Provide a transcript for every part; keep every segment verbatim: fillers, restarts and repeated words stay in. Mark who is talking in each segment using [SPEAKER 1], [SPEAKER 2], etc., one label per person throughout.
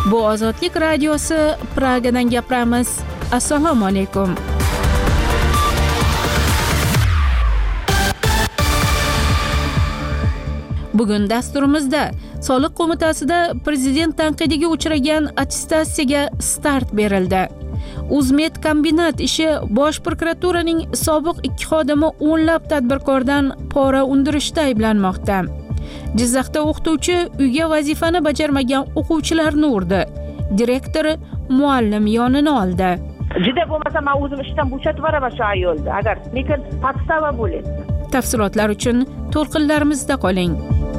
[SPEAKER 1] Bu Ozodlik radiosi, Pragadan gapiramiz. Assalomu alaykum. Bugun dasturimizda Soliq qo'mitasida prezident tanqidiga uchragan attestatsiyaga start berildi. Uzmed kombinat ishi Bosh prokuraturaning sobiq ikki xodimi o'nlab tadbirkordan pora undirishda ayblanmoqda. Jizzaxda o'qituvchi uyga vazifani bajarmagan o'quvchilarni urdi. Direktor muallim yonini oldi.
[SPEAKER 2] Juda bo'lmasa men o'zim ishdan bo'shatib yuboraman shu ayolni, agar lekin podstava bo'ladi.
[SPEAKER 1] Tafsilotlar uchun to'lqinlarimizda qoling.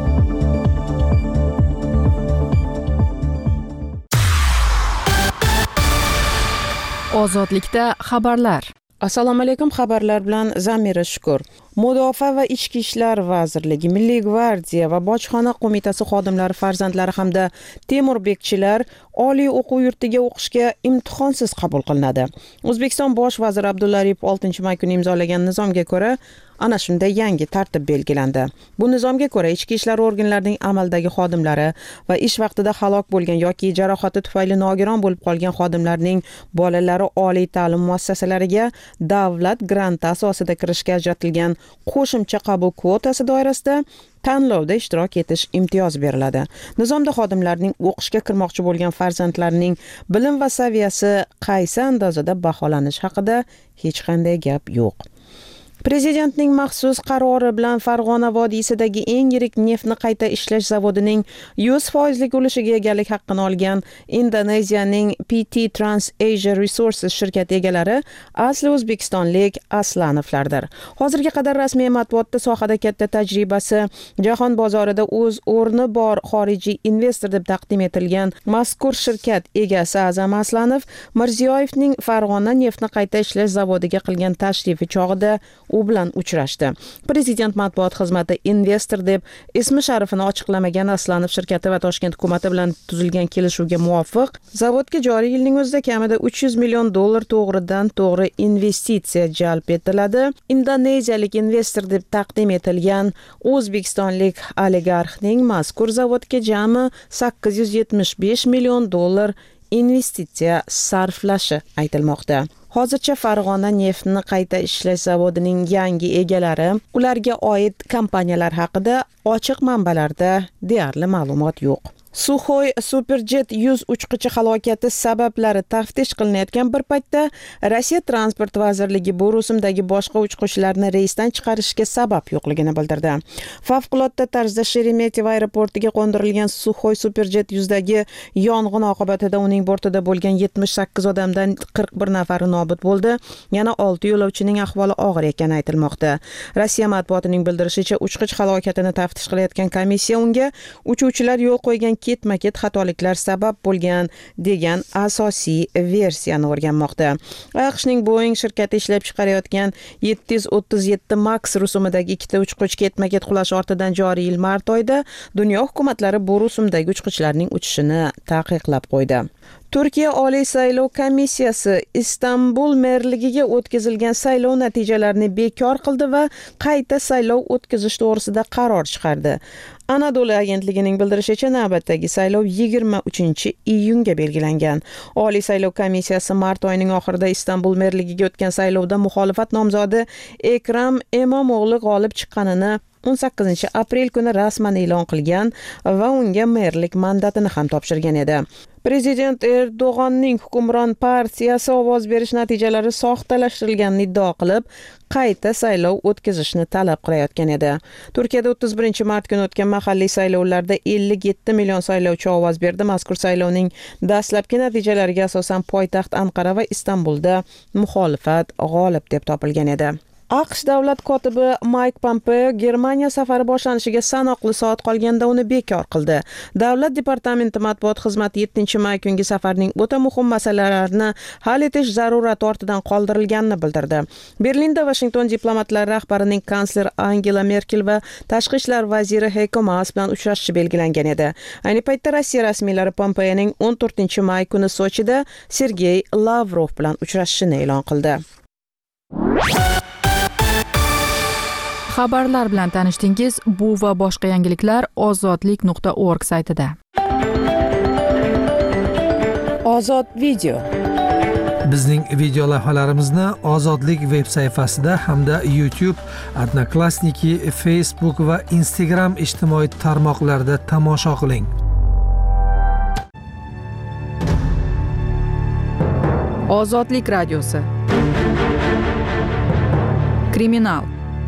[SPEAKER 1] Ozodlikda xabarlar.
[SPEAKER 3] Assalomu alaykum, xabarlar bilan Zamira Shukur. Mudofaa va Ichki ishlar vazirligi, Milliy gvardiya va bojxona qo'mitasi xodimlari farzandlari hamda temurbekchilar oliy o'quv yurtiga o'qishga imtihonsiz qabul qilinadi. O'zbekiston bosh vaziri Abdulla Aripov oltinchi may kuni imzolagan nizomga ko'ra ana shunday yangi tartib belgilandi. Bu nizomga ko'ra ichki ishlar organlarining amaldagi xodimlari va ish vaqtida halok bo'lgan yoki jarohati tufayli nogiron bo'lib qolgan xodimlarning bolalari oliy ta'lim muassasalariga davlat granti asosida kirishga ajratilgan qo'shimcha qabul kvotasi doirasida tanlovda ishtirok etish imtiyozi beriladi. Nizomda xodimlarning o'qishga kirmoqchi bo'lgan farzandlarining bilim va saviyasi qaysi andozada baholanish haqida hech qanday gap yo'q. Prezidentning maxsus qarori bilan Farg'ona vodiysidagi eng yirik neftni qayta ishlash zavodining yuz foizlik ulushiga egalik haqqini olgan Indoneziyaning P T TransAsia Resources shirkati egalari asli o'zbekistonlik Aslanovlardir. Hozirga qadar rasmiy matbuotda sohada katta tajribasi, jahon bozorida o'z o'rni bor xorijiy investor deb taqdim etilgan mazkur shirkat egasi Azam Aslanov Mirziyoyevning Farg'ona neftni qayta ishlash zavodiga qilgan tashrifi chog'ida u bilan uchrashdi. Prezident matbuot xizmati investor deb ismi sharifini ochiqlamagan Aslanov shirkati va Toshkent hukumati bilan tuzilgan kelishuvga muvofiq zavodga joriy yilning o'zida kamida uch yuz million dollar to'g'ridan to'g'ri investitsiya jalb etiladi. Indoneziyalik investor deb taqdim etilgan o'zbekistonlik oligarxning mazkur zavodga jami sakkiz yuz yetmish besh million dollar investitsiya sarflashi aytilmoqda. Hozircha Farg'ona neftni qayta ishlash zavodining yangi egalari, ularga oid kompaniyalar haqida ochiq manbalarda deyarli ma'lumot yo'q. Suxoy Superjet yuz uchqich halokati sabablari taftish qilinayotgan bir paytda Rossiya transport vazirligi bu rusumdagi boshqa uchqishlarni reysdan chiqarishga sabab yo'qligini bildirdi. Favqulodda tarzda Sheremetyevo aeroportiga qo'ndirilgan Suxoy Superjet yuzdagi yong'in oqibatida uning bortida bo'lgan yetmish sakkiz odamdan qirq bir nafari nobud bo'ldi. Yana olti yo'lovchining ahvoli og'ir ekani aytilmoqda. Rossiya matbuotining bildirishicha, uchqich halokatini taftish qilayotgan komissiya unga uchuvchilar yo'l qo'ygan ketma-ket xatoliklar sabab bo'lgan degan asosiy versiyani o'rganmoqda. AQShning Boeing shirkati ishlab chiqarayotgan yetti yuz o'ttiz yetti Max rusumidagi ikkita uchqich ketma-ket qulash ortidan joriy yil mart oyida dunyo hukumatlari bu rusumdagi uchqichlarning uchishini taqiqlab qo'ydi. Turkiya Oliy saylov komissiyasi Istanbul merligiga o'tkazilgan saylov natijalarini bekor qildi va qayta saylov o'tkazish to'g'risida qaror chiqardi. Anadolu agentligining bildirishicha, navbatdagi saylov yigirma uchinchi iyunga belgilangan. Oliy saylov komissiyasi mart oyining oxirida Istanbul merligiga o'tgan saylovda muxolifat nomzodi Ekram Emomoğlu g'olib chiqqanini o'n sakkizinchi aprel kuni rasman e'lon qilgan va unga merlik mandatini ham topshirgan edi. Prezident Erdo'g'onning hukmron partiyasi ovoz berish natijalari soxtalashtirilganini iddao qilib, qayta saylov o'tkazishni talab qilayotgan edi. Turkiyada o'ttiz birinchi mart kuni o'tgan mahalliy saylovlarda ellik yetti million saylovchi ovoz berdi. Mazkur saylovning dastlabki natijalariga asosan poytaxt Anqara va Istanbulda muxolifat g'olib deb topilgan edi. AQSh davlat kotibi Mike Pompeo Germaniya safari boshlanishiga sanoqli soat qolganda uni bekor qildi. Davlat departamenti matbuot xizmati yettinchi may kungi safarning o'ta muhim masalalarni hal etish zarurati ortidan qoldirilganini bildirdi. Berlinda Washington diplomatlari rahbarining kansler Angela Merkel va tashqi ishlar vaziri Heiko Maas bilan uchrashishi belgilangan edi. Ayni paytda Rossiya rasmiylari Pompeoning o'n to'rtinchi may kuni Sochida Sergey Lavrov bilan uchrashishini e'lon qildi.
[SPEAKER 1] Xabarlar bilan tanishdingiz. Bu va boshqa yangiliklar ozodlik nuqta org saytida.
[SPEAKER 3] Ozod video.
[SPEAKER 4] Bizning video lavhalarimizni Ozodlik veb sayfasida hamda YouTube, Odnoklassniki, Facebook va Instagram ijtimoiy tarmoqlarida tomosha qiling.
[SPEAKER 5] Ozodlik radiosi. Kriminal.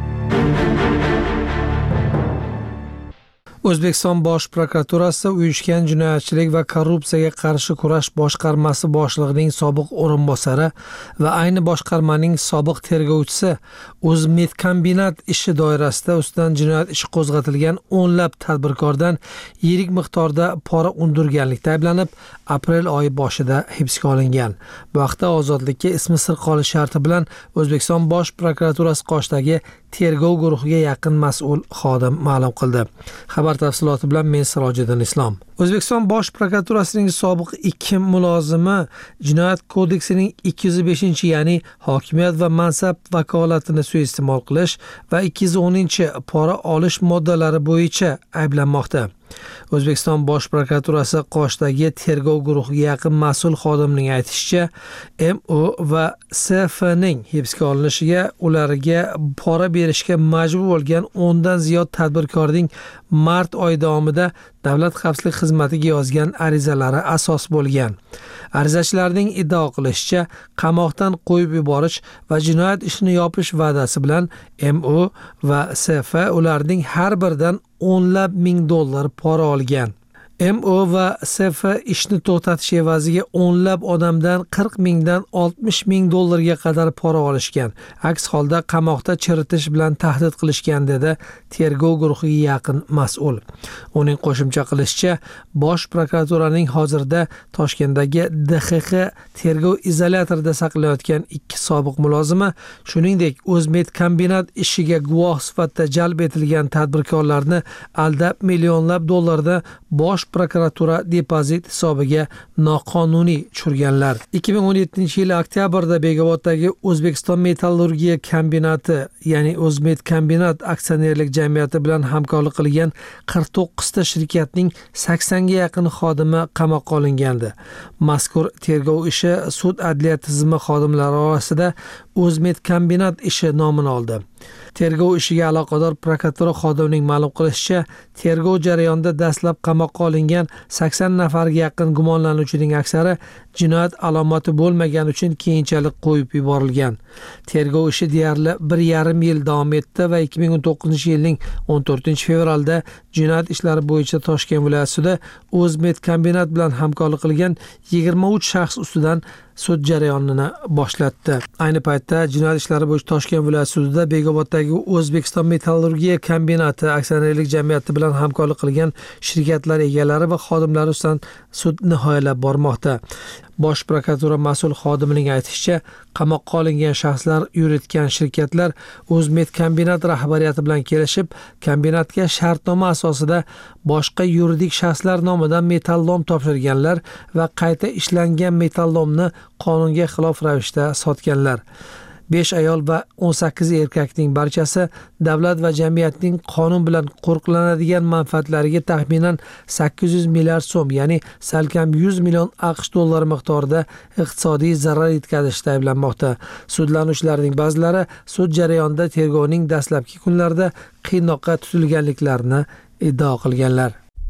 [SPEAKER 4] O'zbekiston Bosh prokuraturasi uyushgan jinoyatchilik va korrupsiyaga qarshi kurash boshqarmasi boshlig'ining sobiq o'rinbosari va ayni boshqarmaning sobiq tergovchisi O'zmedkombinat ishi doirasida ustidan jinoyat ishi qo'zg'atilgan o'nlab tadbirkordan yirik miqdorda pora undirganlikda ayblanib, aprel oyi boshida hibsga olingan. Bu haqda Ozodlikka ismi sir qolish sharti bilan O'zbekiston Bosh prokuraturasi qoshidagi tergov guruhiga yaqin mas'ul xodim ma'lum qildi. Xabar tafsiloti bilan men Sirojiddin Islom. O'zbekiston Bosh prokuraturasining sobiq ikki mulozimi Jinoyat kodeksining ikki yuz beshinchi, ya'ni hokimiyat va mansab vakolatini suiiste'mol qilish va ikki yuz o'ninchi pora olish moddalari bo'yicha ayblanmoqda. O'zbekiston Bosh prokuraturasi qoshidagi tergov guruhiga yaqin mas'ul xodimning aytishicha, M O va S F ning hibsga olinishiga ularga pora berishga majbur bo'lgan o'ndan ziyod tadbirkorning mart oyi davomida Davlat xavfsizlik xizmatiga yozgan arizalari asos bo'lgan. Arizachilarning iddao qilishicha, qamoqdan qo'yib yuborish va jinoyat ishini yopish va'dasi bilan M O va S F ularning har biridan o'nlab ming dollar pora olgan. M O va S F ishni to'xtatish evaziga o'nlab odamdan qirq mingdan oltmish ming dollarga qadar pora olishgan. Aks holda qamoqda chiritish bilan tahdid qilishgan, dedi tergov guruhiga yaqin mas'ul. Uning qo'shimcha qilishicha, Bosh prokuraturaning hozirda Toshkentdagi D X X tergov izolyatorida saqlanayotgan ikki sobiq mulozimi, shuningdek O'zmedkombinat ishiga guvoh sifatida jalb etilgan tadbirkorlarni aldab millionlab dollarda Bosh prokuratura depozit hisobiga noqonuniy tushirganlar. ikki ming o'n yettinchi yil oktyabrda Begoboddagi O'zbekiston metallurgiya kombinati, ya'ni O'zmedkombinat aksionerlik jamiyati bilan hamkorlik qilgan qirq to'qqizta shirkatning saksonga yaqin xodimi qamoqqa olingandi. Mazkur tergov ishi sud adliya tizimi xodimlari orasida O'zmedkombinat ishi nomini oldi. Tergov ishiga aloqador prokuratura xodimining ma'lum qilishicha, tergov jarayonida dastlab qamoqqa olingan sakson nafarga yaqin gumonlanuvchining aksari jinoyat alomati bo'lmagan uchun keyinchalik qo'yib yuborilgan. Tergov ishi deyarli bir yarim yil davom etdi va ikki ming o'n to'qqizinchi yilning o'n to'rtinchi fevralda jinoyat ishlari bo'yicha Toshkent viloyat sudi O'zmedkombinat bilan hamkorlik qilgan yigirma uch shaxs ustidan sud jarayonini boshlatdi. Ayni paytda jinoyat ishlari bo'yicha Toshkent viloyat sudida Begoboddagi O'zbekiston metallurgiya kombinati aksionerlik jamiyati bilan hamkorlik qilgan shirkatlar egalari va xodimlari ustidan sud nihoyalab bormoqda. Bosh prokuratura mas'ul xodimining aytishicha, qamoqqa olingan shaxslar yuritgan shirkatlar O'zmedkombinat rahbariyati bilan kelishib, kombinatga shartnoma asosida boshqa yuridik shaxslar nomidan metallom topshirganlar va qayta ishlangan metallomni qonunga xilof ravishda sotganlar. besh ayol va o'n sakkiz erkakning barchasi davlat va jamiyatning qonun bilan qo'riqlanadigan manfaatlariga taxminan sakkiz yuz milliard so'm, ya'ni salkam yuz million AQSh dollari miqdorida iqtisodiy zarar yetkazishda ayblanmoqda. Sudlanuvchilarning ba'zilari sud jarayonida tergovning dastlabki kunlarida qiynoqqa tutilganliklarini iddao qilganlar.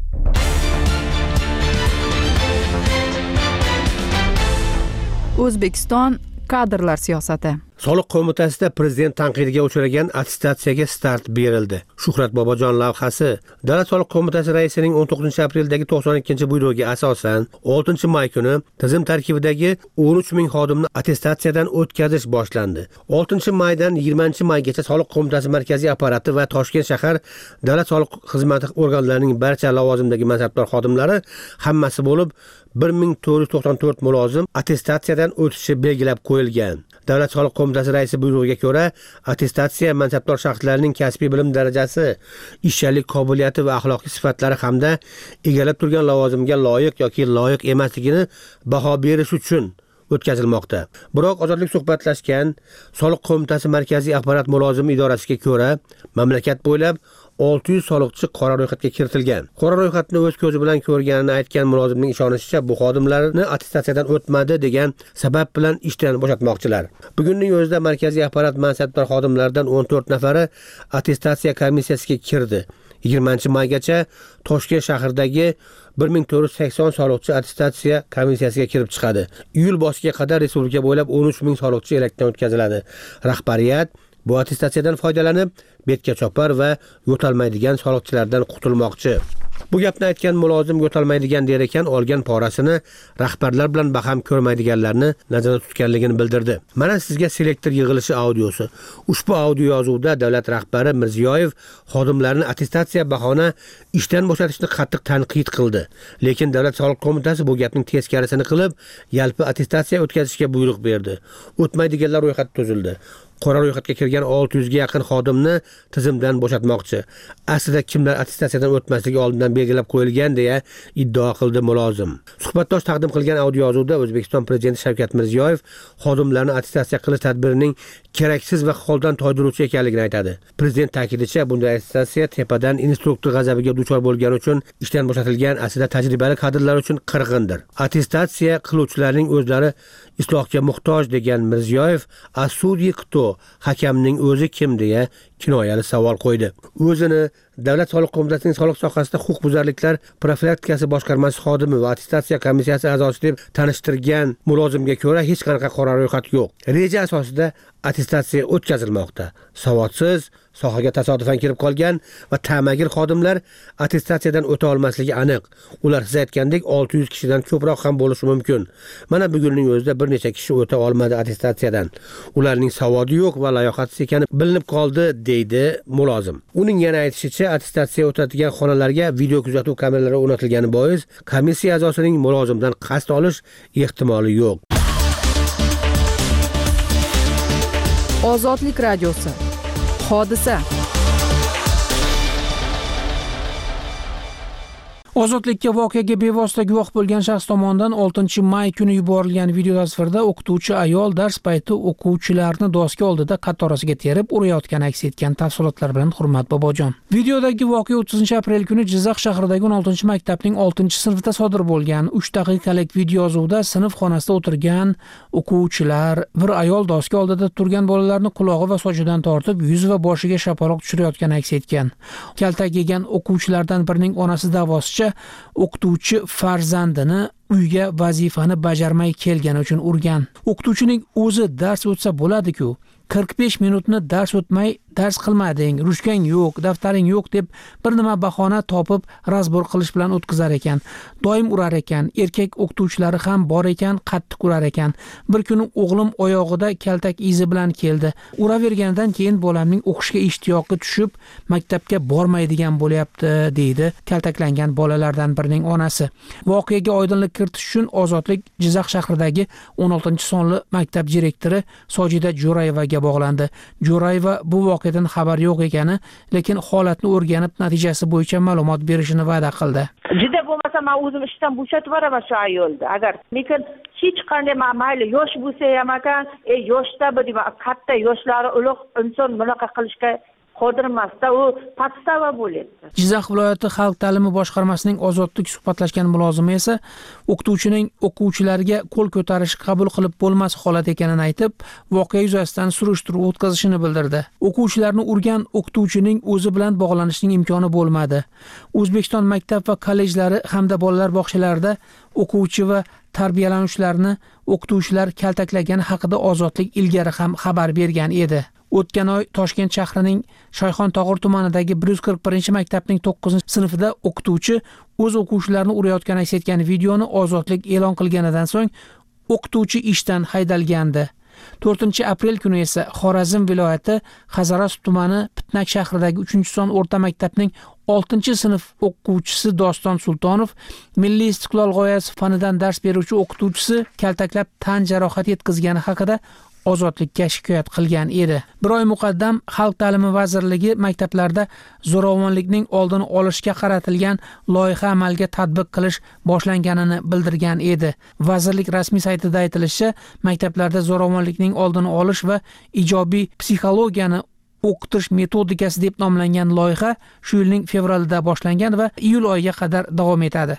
[SPEAKER 5] O'zbekiston kadrlar siyosati.
[SPEAKER 6] Soliq qo'mitasida prezident tanqidiga uchragan attestatsiyaga start berildi. Shuhrat Bobojon lavhasi Davlat soliq qo'mitasi raisining o'n to'qqizinchi apreldagi to'qson ikkinchi buyrug'iga asosan oltinchi may kuni tizim tarkibidagi o'n uch ming xodimni attestatsiyadan o'tkazish boshlandi. oltinchi maydan yigirmanchi maygacha soliq qo'mitasi markaziy apparati va Toshkent shahar davlat soliq xizmati organlarining barcha lavozimdagi mansabdor xodimlari hammasi bo'lib bir ming to'rt yuz to'qson to'rt mulozim attestatsiyadan o'tishi belgilab qo'yilgan. Davlat soliq qo'mitasi raisi buyrug'iga ko'ra, attestatsiya mansabdor shaxslarning kasbiy bilim darajasi, ishchalik qobiliyati va axloqiy sifatlari hamda egallab turgan lavozimga loyiq yoki loyiq emasligini baho berish uchun o'tkazilmoqda. Biroq Ozodlik suhbatlashgan soliq qo'mitasi markaziy apparat mulozim idorasiga ko'ra, mamlakat bo'ylab olti yuz soliqchi qora ro'yxatga kiritilgan. Qora ro'yxatni o'z ko'zi bilan ko'rganini aytgan mulozimning ishonishicha, bu xodimlarni attestatsiyadan o'tmadi degan sabab bilan ishdan bo'shatmoqchilar. Bugunning o'zida markaziy apparat mansabdor xodimlaridan o'n to'rt nafari attestatsiya komissiyasiga kirdi. yigirmanchi maygacha Toshkent shahridagi bir ming to'rt yuz sakson soliqchi attestatsiya komissiyasiga kirib chiqadi. Iyul boshiga qadar respublika bo'ylab o'n uch ming soliqchi elakdan o'tkaziladi. Rahbariyat bu attestatsiyadan foydalanib, betga chopar va yo'talmaydigan soliqchilardan qutulmoqchi. Bu gapni aytgan mulozim yo'talmaydigan der ekan, olgan porasini rahbarlar bilan baham ko'rmaydiganlarni nazarda tutganligini bildirdi. Mana sizga selektor yig'ilishi audiosi. Ushbu audio yozuvda davlat rahbari Mirziyoyev xodimlarni attestatsiya bahona ishdan bo'shatishni qattiq tanqid qildi. Lekin Davlat soliq qo'mitasi bu gapning teskarisini qilib, yalpi attestatsiya o'tkazishga buyruq berdi. O'tmaydiganlar ro'yxati tuzildi. Qora ro'yxatga kirgan olti yuz ga yaqin xodimni tizimdan bo'shatmoqchi. Aslida kimlar attestatsiyadan o'tmasligi oldindan belgilab qo'yilgan deya iddao qildi mulozim. Suhbatdosh taqdim qilgan audio yozuvda O'zbekiston prezidenti Shavkat Mirziyoyev xodimlarni attestatsiya qilish tadbirining keraksiz va holdan toydiruvchi ekanligini aytadi. Prezident ta'kidlashi, bunday attestatsiya tepadan instruktor g'azabiga duchor bo'lgani uchun ishdan bo'shatilgan, aslida tajribali kadrlar uchun qirg'indir. Attestatsiya qiluvchilarning o'zlari islohga muhtoj degan Mirziyoyev, "Asudi qito, hakamning o'zi kim?" deya kinoyali savol qo'ydi. O'zini Davlat soliq qo'mitasining soliq sohasida huquqbuzarliklar profilaktikasi boshqarmasi xodimi va attestatsiya komissiyasi a'zosi deb tanishtirgan mulozimga ko'ra hech qanaqa qora ro'yxat yo'q. Reja asosida attestatsiya o'tkazilmoqda. Savodsiz, sohaga tasodifan kirib qolgan va ta'magir xodimlar attestatsiyadan o'ta olmasligi aniq. Ular siz aytgandek olti yuz kishidan ko'proq ham bo'lishi mumkin. Mana bugunning o'zida bir necha kishi o'ta olmadi attestatsiyadan. Ularning savodi yo'q va layoqatsiz ekani bilinib qoldi, deydi mulozim. Uning yana aytishicha, attestatsiya o'tadigan xonalarga video kuzatuv kameralari o'rnatilgani bois komissiya a'zosining mulozimdan qasd olish ehtimoli yo'q.
[SPEAKER 5] Ozodlik radiosi. Hodisa.
[SPEAKER 4] Ozodlikka voqeaga bevosita guvoh bo'lgan shaxs tomonidan oltinchi may kuni yuborilgan video tasvirda o'qituvchi ayol dars payti o'quvchilarni doska oldida qatorasiga terib urayotgani aks etgan. Tafsilotlar bilan Hurmat Bobojon. Videodagi voqea o'ttizinchi aprel kuni Jizzax shahridagi o'n oltinchi maktabning oltinchi sinfida sodir bo'lgan. uch daqiqalik video yozuvda sinf xonasida o'tirgan o'quvchilar bir ayol doska oldida turgan bolalarni qulog'i va sochidan tortib, yuz va boshiga shapaloq tushirayotgani aks etgan. Kaltak yegan o'quvchilardan birining onasi davosicha o'qituvchi farzandini uyga vazifani bajarmay kelgani uchun urgan. O'qituvchining o'zi dars o'tsa bo'ladi-ku, qirq besh minutni dars o'tmay dars qilmading, ruchkang yo'q, daftaring yo'q deb bir nima bahona topib razbor qilish bilan o'tkazar ekan. Doim urar ekan. Erkak o'qituvchilari ham bor ekan, qattiq urar ekan. Bir kuni o'g'lim oyog'ida kaltak izi bilan keldi. Uravergandan keyin bolamning o'qishga ishtiyoqi tushib, maktabga bormaydigan bo'lyapti, deydi kaltaklangan bolalardan birining onasi. Voqeaga oydinlik kiritish uchun Ozodlik Jizzax shahridagi o'n oltinchi sonli maktab direktori Sojida Jo'rayevaga bog'landi. Jo'rayeva bu voqeadan xabar yo'q ekani, lekin holatni o'rganib natijasi bo'yicha ma'lumot berishini va'da qildi.
[SPEAKER 2] Juda bo'lmasa men o'zim ishdan bo'shatib yuboraman shu ayolni. Agar lekin hech qanday mayli yosh bo'lsa ham ekan, e yoshda bu katta yoshlari ulug' inson bunaqa qilishga qodir emasda, u podstava bo'ladi.
[SPEAKER 4] Jizzax viloyati xalq ta'limi boshqarmasining ozodlik suhbatlashgan mulozimi esa o'qituvchining o'quvchilarga qo'l ko'tarish qabul qilib bo'lmas holat ekanini aytib, voqea yuzasidan surishtiruv o'tkazishini bildirdi. O'quvchilarni urgan o'qituvchining o'zi bilan bog'lanishning imkoni bo'lmadi. O'zbekiston maktab va kollejlari hamda bolalar bog'chalarida o'quvchi va tarbiyalanuvchilarni o'qituvchilar kaltaklagani haqida Ozodlik ilgari ham xabar bergan edi. O'tgan oy Toshkent shahrining Shayxontohur tumanidagi bir yuz qirq birinchi maktabning to'qqizinchi sinfida o'qituvchi o'z o'quvchilarini urayotgani aks etgan videoni Ozodlik e'lon qilganidan so'ng o'qituvchi ishdan haydalgandi. to'rtinchi aprel kuni esa Xorazm viloyati Hazaras tumani Pitnak shahridagi uchinchi son o'rta maktabning oltinchi sinf o'quvchisi Doston Sultonov Milliy istiqlol g'oyasi fanidan dars beruvchi o'qituvchisi kaltaklab tan jarohati yetkazgani haqida Ozodlikka shikoyat qilgan edi. Bir oy muqaddam Xalq ta'limi vazirligi maktablarda zo'ravonlikning oldini olishga qaratilgan loyiha amalga tatbiq qilish boshlanganini bildirgan edi. Vazirlik rasmiy saytida aytilishicha, maktablarda zo'ravonlikning oldini olish va ijobiy psixologiyani
[SPEAKER 7] o'qitish metodikasi deb nomlangan loyiha shu yilning fevralida boshlangan va iyul oyiga qadar davom etadi.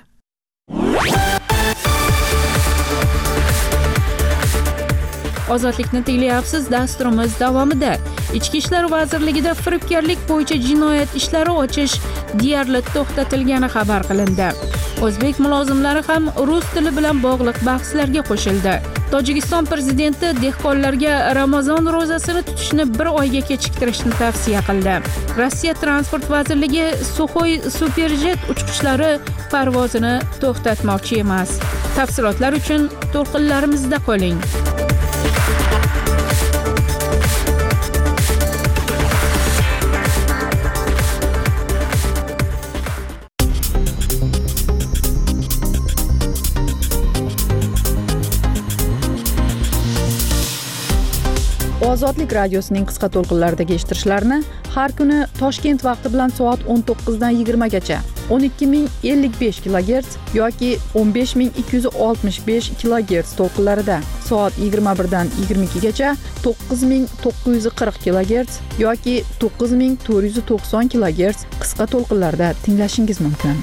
[SPEAKER 1] Ozodlikni tinglayapsiz. Dasturimiz davomida Ichki ishlar vazirligida firibgarlik bo'yicha jinoyat ishlari ochish deyarli to'xtatilgani xabar qilindi. O'zbek mulozimlari ham rus tili bilan bog'liq bahslarga qo'shildi. Tojikiston prezidenti dehqonlarga Ramazon ro'zasini tutishni bir oyga kechiktirishni tavsiya qildi. Rossiya transport vazirligi Suxoy Superjet uchqichlari parvozini to'xtatmoqchi emas. Tafsilotlar uchun to'lqinlarimizda qoling.
[SPEAKER 5] Ozodlik radiosining qisqa to'lqinlaridagi eshittirishlarni har kuni Toshkent vaqti bilan soat o'n to'qqiz dan yigirma gacha o'n ikki ming ellik besh kilogerts yoki o'n besh ming ikki yuz oltmish besh kilogerts to'lqinlarida, soat yigirma bir dan yigirma ikki gacha to'qqiz ming to'qqiz yuz qirq kilogerts yoki to'qqiz ming to'rt yuz to'qson kilogerts qisqa to'lqinlarda tinglashingiz mumkin.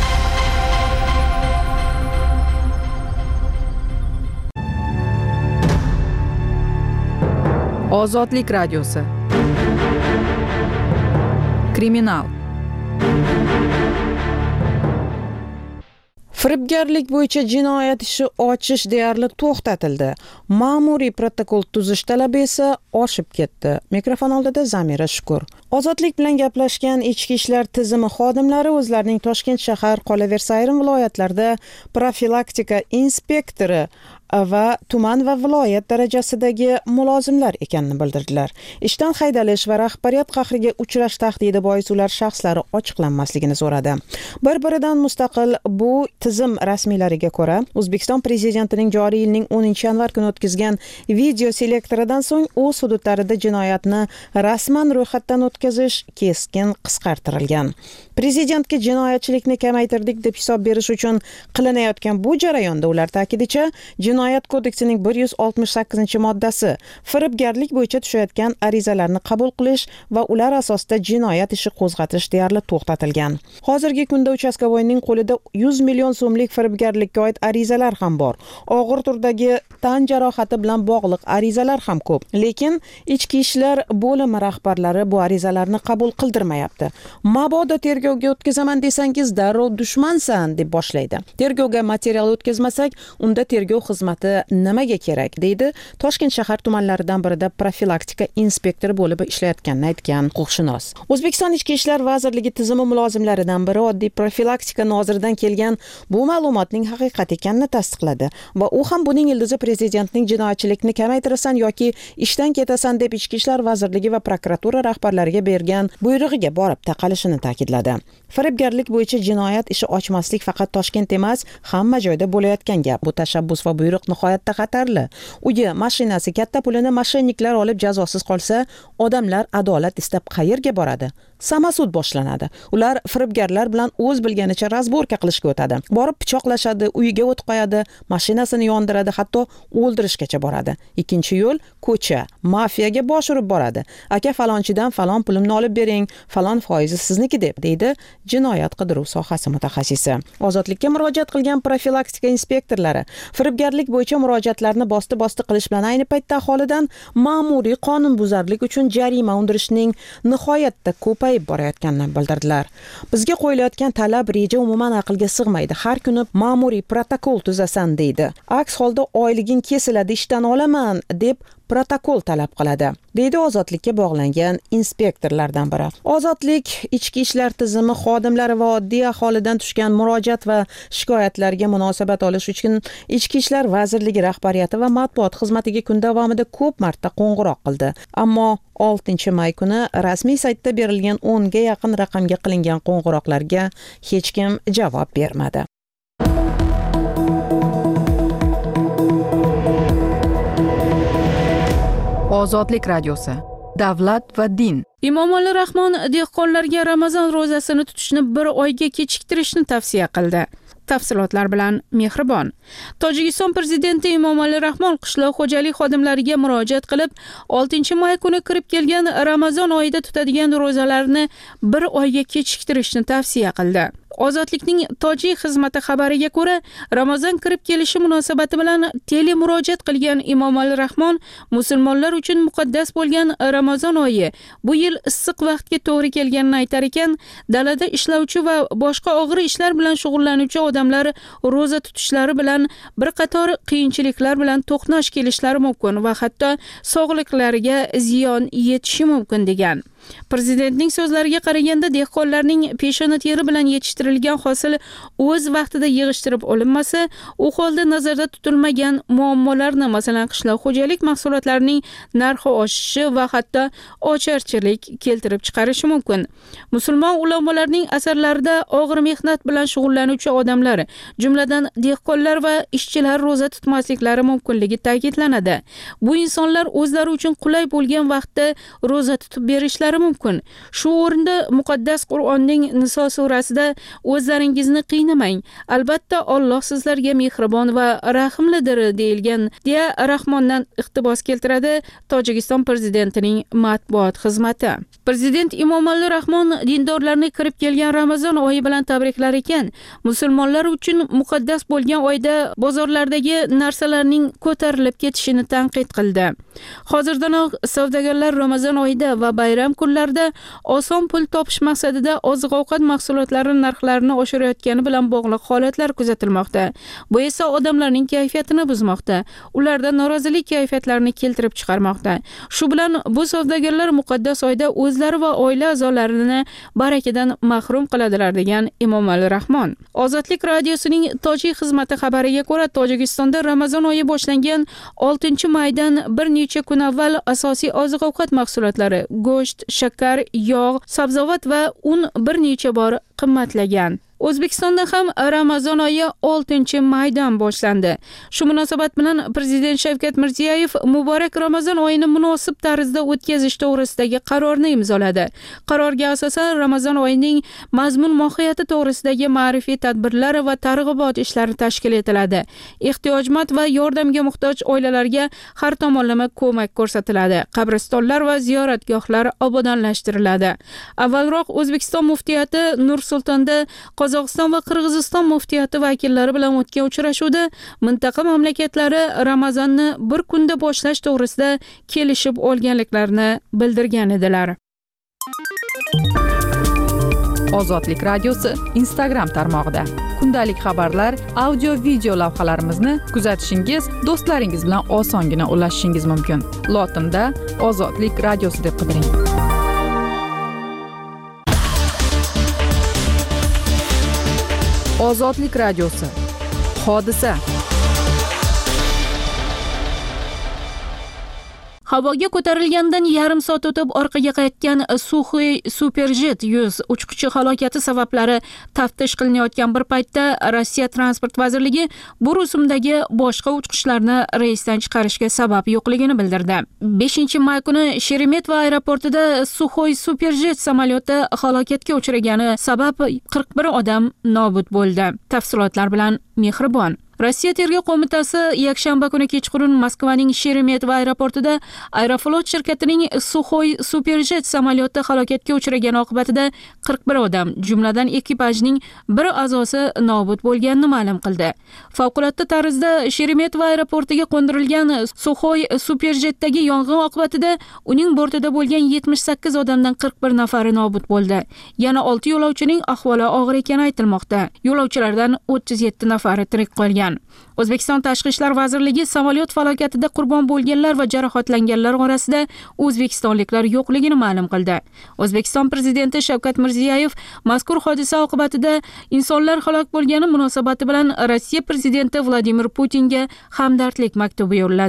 [SPEAKER 5] Ozodlik radiosi. Kriminal.
[SPEAKER 3] Firibgarlik bo'yicha jinoyat ishi ochish deyarli to'xtatildi. Ma'muriy protokol tuzish talabi esa oshib ketdi. Mikrofon oldida Zamira Shukur. Ozodlik bilan gaplashgan ichki ishlar tizimi xodimlari o'zlarining Toshkent shahar, qolaversa ayrim viloyatlarda profilaktika inspektori va tuman va viloyat darajasidagi mulozimlar ekanini bildirdilar. Ishdan haydalish va rahbariyat qahriga uchrash tahdidi bois ular shaxslari ochiqlanmasligini so'radi. Bir-biridan mustaqil bu tizim rasmiylariga ko'ra, O'zbekiston prezidentining joriy yilning o'ninchi yanvar kuni o'tkazgan video selektoridan so'ng o'z hududlarida jinoyatni rasman ro'yxatdan o'tkazish keskin qisqartirilgan. Prezidentga jinoyatchilikni kamaytirdik deb hisob berish uchun qilinayotgan bu jarayonda ular ta'kidicha Jinoyat kodeksining bir yuz oltmish sakkizinchi moddasi firibgarlik bo'yicha tushayotgan arizalarni qabul qilish va ular asosida jinoyat ishi qo'zg'atish deyarli to'xtatilgan. Hozirgi kunda uchastkavoyning qo'lida yuz million so'mlik firibgarlikka oid arizalar ham bor. Og'ir turdagi tan jarohati bilan bog'liq arizalar ham ko'p. Lekin ichki ishlar bo'limi rahbarlari bu arizalarni qabul qildirmayapti. Mabodo tergovga o'tkazaman desangiz, darrov dushmansan deb boshlaydi. Tergovga material o'tkazmasak, unda tergov xizmati nimaga kerak, deydi Toshkent shahar tumanlaridan birida profilaktika inspektori bo'lib ishlayotganini aytgan huquqshunos. O'zbekiston Ichki ishlar vazirligi tizimi mulozimlaridan biri oddiy profilaktika noziridan kelgan bu ma'lumotning haqiqat ekanini tasdiqladi va u ham buning ildizi prezidentning jinoyatchilikni kamaytirasan yoki ishdan ketasan deb Ichki ishlar vazirligi va prokuratura rahbarlariga bergan buyrug'iga borib taqalishini ta'kidladi. Firibgarlik bo'yicha jinoyat ishi ochmaslik faqat Toshkent emas, hamma joyda bo'layotgan gap. Bu tashabbus va buyruq nihoyatda xatarli. Uyi, mashinasi, katta pulini moshenniklar olib jazosiz qolsa, odamlar adolat istab qayerga boradi? Samasud boshlanadi. Ular firibgarlar bilan o'z bilganicha razborka qilishga o'tadi. Borib pichoqlashadi, uyiga o't qo'yadi, mashinasini yondiradi, hatto o'ldirishgacha boradi. Ikkinchi yo'l ko'cha, mafiyaga bosh urib boradi. Aka falonchidan falon pulimni olib bering, falon foizi sizniki deb, deydi jinoyat qidiruv sohasi mutaxassisi. Ozodlikka murojaat qilgan profilaktika inspektorlari firibgarlik bo'yicha murojaatlarni bosti-bosti qilish bilan ayni paytda aholidan ma'muriy qonunbuzarlik uchun jarima undirishning nihoyatda ko'payib borayotganini bildirdilar. Bizga qo'yilayotgan talab, reja umuman aqlga sig'maydi. Har kuni ma'muriy protokol tuzasan, deydi. Aks holda oyliging kesiladi, ishdan olaman deb protokol talab qiladi, deydi ozodlikka bog'langan inspektorlardan biri. Ozodlik ichki ishlar tizimi xodimlari va oddiy aholidan tushgan murojaat va shikoyatlarga munosabat olish uchun Ichki ishlar vazirligi rahbariyati va matbuot xizmatiga kun davomida ko'p marta qo'ng'iroq qildi. Ammo oltinchi may kuni rasmiy saytda berilgan o'nga yaqin raqamga qilingan qo'ng'iroqlarga hech kim javob bermadi.
[SPEAKER 5] Ozodlik radiosi. Davlat va din.
[SPEAKER 1] Emomali Rahmon dehqonlarga Ramazon ro'zasini tutishni bir oyga kechiktirishni tavsiya qildi. Tafsilotlar bilan Mehribon. Tojikiston prezidenti Emomali Rahmon qishloq xo'jalik xodimlariga murojaat qilib, oltinchi may kuni kirib kelgan Ramazon oyida tutadigan ro'zalarni bir oyga kechiktirishni tavsiya qildi. Ozodlikning tojik xizmati xabariga ko'ra, Ramazon kirib kelishi munosabati bilan tele murojaat qilgan Emomali Rahmon musulmonlar uchun muqaddas bo'lgan Ramazon oyi bu yil issiq vaqtga to'g'ri kelganini aytar ekan, dalada ishlovchi va boshqa og'ir ishlar bilan shug'ullanuvchi odamlar ro'za tutishlari bilan bir qator qiyinchiliklar bilan to'qnash kelishlari mumkin va hatto sog'liqlariga ziyon yetishi mumkin degan. Prezidentning so'zlariga qaraganda, dehqonlarning peshona teri bilan yetishtirilgan hosil o'z vaqtida yig'ishtirib olinmasa, u holda nazarda tutilmagan muammolarni, masalan, qishloq xo'jalik mahsulotlarining narxi oshishi va hatto ocharchilik keltirib chiqarishi mumkin. Musulmon ulamolarning asarlarida og'ir mehnat bilan shug'ullanuvchi odamlar, jumladan dehqonlar va ishchilar ro'za tutmasliklari mumkinligi ta'kidlanadi. Bu insonlar o'zlari uchun qulay bo'lgan vaqtda ro'za tutib berishlari mumkin. Shu o'rinda muqaddas Qur'onning Niso surasida o'zlaringizni qiynamang, albatta Alloh sizlarga mehribon va rahimlidir deyilgan deya Rahmondan iqtibos keltiradi Tojikiston prezidentining matbuot xizmati. Prezident Emomali Rahmon dindorlarni kirib kelgan Ramazon oyi bilan tabriklar ekan, musulmonlar uchun muqaddas bo'lgan oyda bozorlardagi narsalarning ko'tarilib ketishini tanqid qildi. Hozirdanoq savdogarlar Ramazon oyida va bayram kunlarda oson pul topish maqsadida oziq-ovqat mahsulotlari narxlarini oshirayotgani bilan bog'liq holatlar kuzatilmoqda. Bu esa odamlarning kayfiyatini buzmoqda, ularda norozilik kayfiyatlarini keltirib chiqarmoqda. Shu bilan bu savdogarlar muqaddas oyda o'zlari va oila a'zolarini barakadan mahrum qiladilar degan Emomali Rahmon. Ozodlik radiosining tojik xizmati xabariga ko'ra, Tojikistonda Ramazon oyi boshlangan oltinchi maydan bir necha kun avval asosiy oziq-ovqat mahsulotlari, go'sht, shakar, yog', sabzavot va un bir necha bor qimmatlagan. O'zbekistonda ham Ramazon oyi oltinchi maydan boshlandi. Shu munosabat bilan Prezident Shavkat Mirziyoyev muborak Ramazon oyini munosib tarzda o'tkazish to'g'risidagi qarorni imzoladi. Qarorga asosan Ramazon oyining mazmun mohiyati to'g'risidagi ma'rifiy tadbirlar va targ'ibot ishlari tashkil etiladi. Ehtiyojmand va yordamga muhtoj oilalarga har tomonlama ko'mak ko'rsatiladi. Qabristonlar va ziyoratgohlar obodonlashtiriladi. Avvalroq O'zbekiston muftiyati Nur-Sultonda Qozog'iston va Qirg'iziston muftiyati vakillari bilan o'tgan uchrashuvda mintaqa mamlakatlari Ramazonni bir kunda boshlash to'g'risida kelishib olganliklarini bildirgan edilar.
[SPEAKER 5] Ozodlik radiosi Instagram tarmog'ida kundalik xabarlar, audio video lavhalarimizni kuzatishingiz, do'stlaringiz bilan osongina ulashishingiz mumkin. Lotinda Ozodlik radiosi deb qidiring. Ozodlik radiosi. Hodisa.
[SPEAKER 1] Havoga ko'tarilgandan yarim soat o'tib orqaga qaytgan Suxoy Superjet yuz uchquchi halokati sabablari taftish qilinayotgan bir paytda Rossiya transport vazirligi bu rusumdagi boshqa uchqushlarni reysdan chiqarishga sabab yo'qligini bildirdi. beshinchi may kuni Sheremetyevo aeroportida Suxoy Superjet samolyoti halokatga uchragani sabab qirq bir odam nobud bo'ldi. Tafsilotlar bilan Mehribon. Rossiya tergov qo'mitasi yakshanba kuni kechqurun Moskvaning Sheremetyevo aeroportida Aeroflot shirkatining Suxoy Superjet samolyoti halokatga uchragani oqibatida qirq bir odam, jumladan ekipajning bir a'zosi nobud bo'lganini ma'lum qildi. Favqulodda tarzda Sheremetyevo aeroportiga qo'ndirilgan Suxoy Superjetdagi yong'in oqibatida uning bortida bo'lgan yetmish sakkiz odamdan qirq bir nafari nobud bo'ldi. Yana olti yo'lovchining ahvoli og'ir ekani aytilmoqda. Yo'lovchilardan o'ttiz yetti nafari tirik qolgan. O'zbekiston Tashqi ishlar vazirligi samolyot falokatida qurbon bo'lganlar va jarohatlanganlar orasida o'zbekistonliklar yo'qligini ma'lum qildi. O'zbekiston prezidenti Shavkat Mirziyoyev mazkur hodisa oqibatida insonlar halok bo'lgani munosabati bilan Rossiya prezidenti Vladimir Putinga hamdardlik maktubi yo'lladi.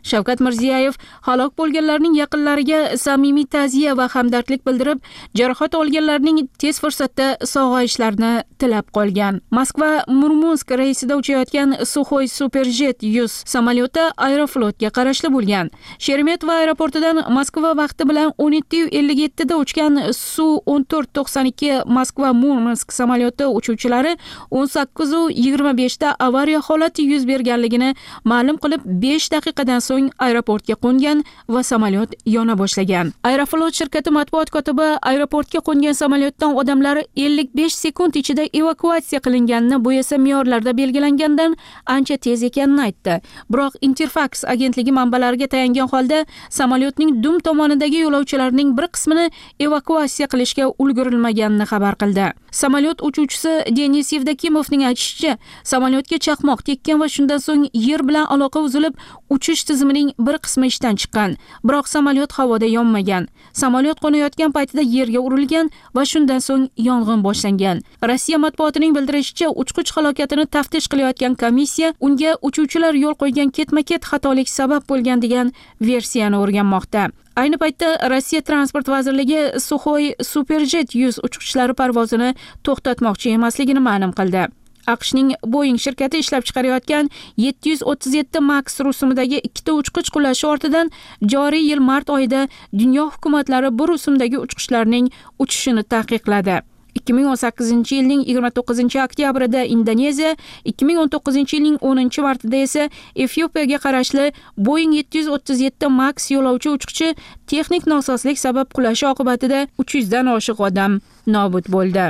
[SPEAKER 1] Shavkat Mirziyoyev halok bo'lganlarning yaqinlariga samimiy ta'ziya va hamdardlik bildirib, jarohat olganlarning tez fursatda sog'ayishlarini tilab qolgan. Moskva Murmansk reysida uchayotgan Suxoy Superjet yuz samolyoti Aeroflotga qarashli bo'lgan. Sheremetyevo aeroportidan Moskva vaqti bilan o'n yetti ellik yetti da uchgan Su o'n to'rt to'qson ikki Moskva Murmansk samolyoti uchuvchilari o'n sakkiz yigirma besh da avariya holati yuz berganligini ma'lum qilib, besh daqiqadan so'ng aeroportga qo'ngan va samolyot yona boshlagan. Aeroflot shirkati matbuot kotibi aeroportga qo'ngan samolyotdan odamlar ellik besh sekund ichida evakuatsiya qilinganini, bu esa me'yorlarda belgilangandan ancha tez ekanini aytdi. Biroq Interfax agentligi manbalariga tayangan holda samolyotning dum tomonidagi yo'lovchilarning bir qismini evakuatsiya qilishga ulgurilmaganini xabar qildi. Samolyot uchuvchisi Denis Yevdokimovning aytishicha, samolyotga chaqmoq tekkan va shundan so'ng yer bilan aloqa uzilib, uchish tizimining bir qismi ishdan chiqqan. Biroq samolyot havoda yonmagan. Samolyot qo'nayotgan paytida yerga urilgan va shundan so'ng yong'in boshlangan. Rossiya matbuotining bildirishicha, uchqich halokatini taftish qilayotgan komissiya unga uchuvchilar yo'l qo'ygan ketma-ket xatolik sabab bo'lgan degan versiyani o'rganmoqda. Ayni paytda Rossiya transport vazirligi Suxoy Superjet yuz uchuvchilari parvozini to'xtatmoqchi emasligini ma'lum qildi. AQShning Boeing shirkati ishlab chiqarayotgan yetti yuz o'ttiz yetti Max rusumidagi ikkita uchqich qulashi ortidan joriy yil mart oyida dunyo hukumatlari bu rusumdagi uchqichlarning uchishini taqiqladi. ikki ming o'n sakkizinchi yilning yigirma to'qqizinchi oktyabrida Indoneziya, ikki ming o'n to'qqizinchi yilning o'ninchi martida esa Efiopiyaga qarashli Boeing yetti yuz o'ttiz yetti Max yo'lovchi uchqichi texnik nosozlik sabab qulashi oqibatida uch yuz dan oshiq odam nobud bo'ldi.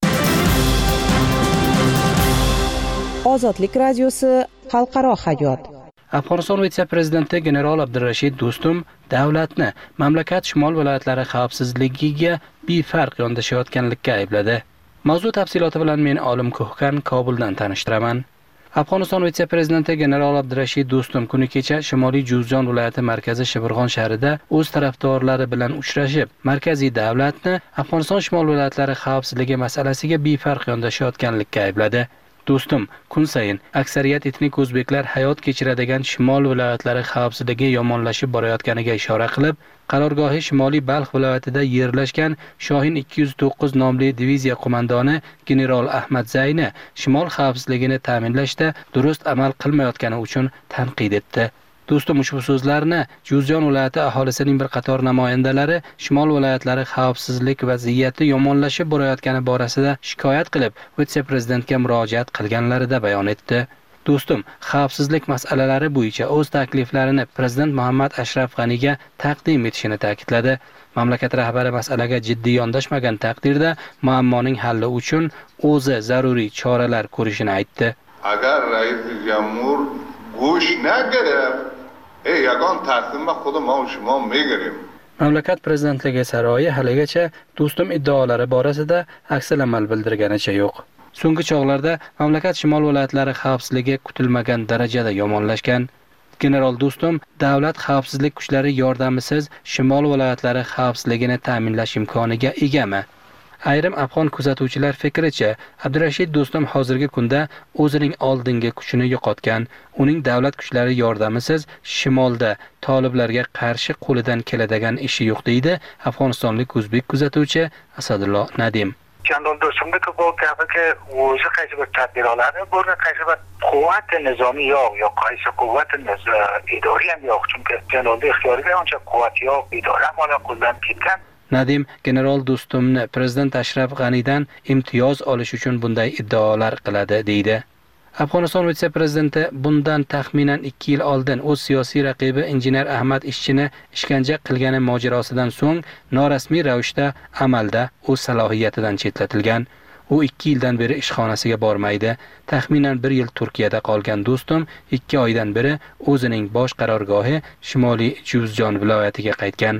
[SPEAKER 3] Ozodlik radiosi xalqaro hayot.
[SPEAKER 7] Afg'oniston vitse-prezidenti general Abdurashid Do'stum davlatni mamlakat shimol viloyatlari xavfsizligiga befarq yondashayotganlikka aybladi. Mavzu tafsiloti bilan men Olim Ko'hkan Kobuldan tanishtiraman. Afg'oniston vitse-prezidenti general Abdurashid Do'stum kuni kecha Shimoliy Juzjon viloyati markazi Shibirg'on shahrida o'z tarafdorlari bilan uchrashib, markaziy davlatni Afg'oniston shimol viloyatlari xavfsizligi masalasiga befarq yondashayotganlikka aybladi. Do'stum, kun sayin aksariyat etnik o'zbeklar hayot kechiradigan shimol viloyatlari xavfsizligi yomonlashib borayotganiga ishora qilib, qarorgohi Shimoliy Balx viloyatida yerlashgan Shohin ikki yuz to'qqiz nomli diviziya qo'mondoni general Ahmad Zayni shimol xavfsizligini ta'minlashda durust amal qilmayotgani uchun tanqid etdi. Do'stum ushbu so'zlarni Juzjon viloyati aholisining bir qator namoyandalari shimol viloyatlari xavfsizlik vaziyati yomonlashib borayotgani borasida shikoyat qilib, vitse-prezidentga murojaat qilganlarida bayon etdi. Do'stum, xavfsizlik masalalari bo'yicha o'z takliflarini prezident Muhammad Ashraf G'aniga taqdim etishini ta'kidladi. Mamlakat rahbari masalaga jiddiy yondashmagan taqdirda muammoning halli uchun o'zi zaruriy choralar ko'rishini aytdi.
[SPEAKER 8] Agar rais jamhur go'sh nagarib, ey yagon taslimma xud ma shuma megirim.
[SPEAKER 7] Mamlakat prezidentligi saroyi haligacha Do'stum iddaolari borasida aksal amal bildirganicha yo'q. So'nggi chog'larda mamlakat shimol viloyatlari xavfsizligi kutilmagan darajada yomonlashgan. General Do'stum davlat xavfsizlik kuchlari yordamisiz shimol viloyatlari xavfsizligini ta'minlash imkoniga egami? Ayrim afg'on kuzatuvchilar fikricha, Abdurashid Do'stum hozirgi kunda o'zining oldingi kuchini yo'qotgan, uning davlat kuchlari yordamisiz shimolda toliblarga qarshi qo'lidan keladigan ishi yo'q deydi afg'onistonlik o'zbek kuzatuvchi Asadullo Nadim.
[SPEAKER 9] General Do'stumda ki bu kabi ki o'zi qaysi bir tadbir oladi, bu qaysi bir quvvat nizomiy yo'q, yo'q qaysi quvvat idoriy ham yo'q, chunki generalda ixtiyoriga ancha quvvat yo'q, idora ham qo'ldan ketgan.
[SPEAKER 7] Nadim general Do'stumni prezident Ashraf G'anidan imtiyoz olish uchun bunday iddaolar qiladi deydi. Afg'oniston vitse-prezidenti bundan taxminan ikki yil oldin o'z siyosiy raqibi injener Ahmad Ishchini ishkanja qilgani mojarosidan so'ng norasmiy ravishda amalda o'z salohiyatidan chetlatilgan. U ikki yildan beri ishxonasiga bormaydi. Taxminan bir yil Turkiyada qolgan Do'stum ikki oydan beri o'zining bosh qarorgohi Shimoliy Juzjon viloyatiga qaytgan.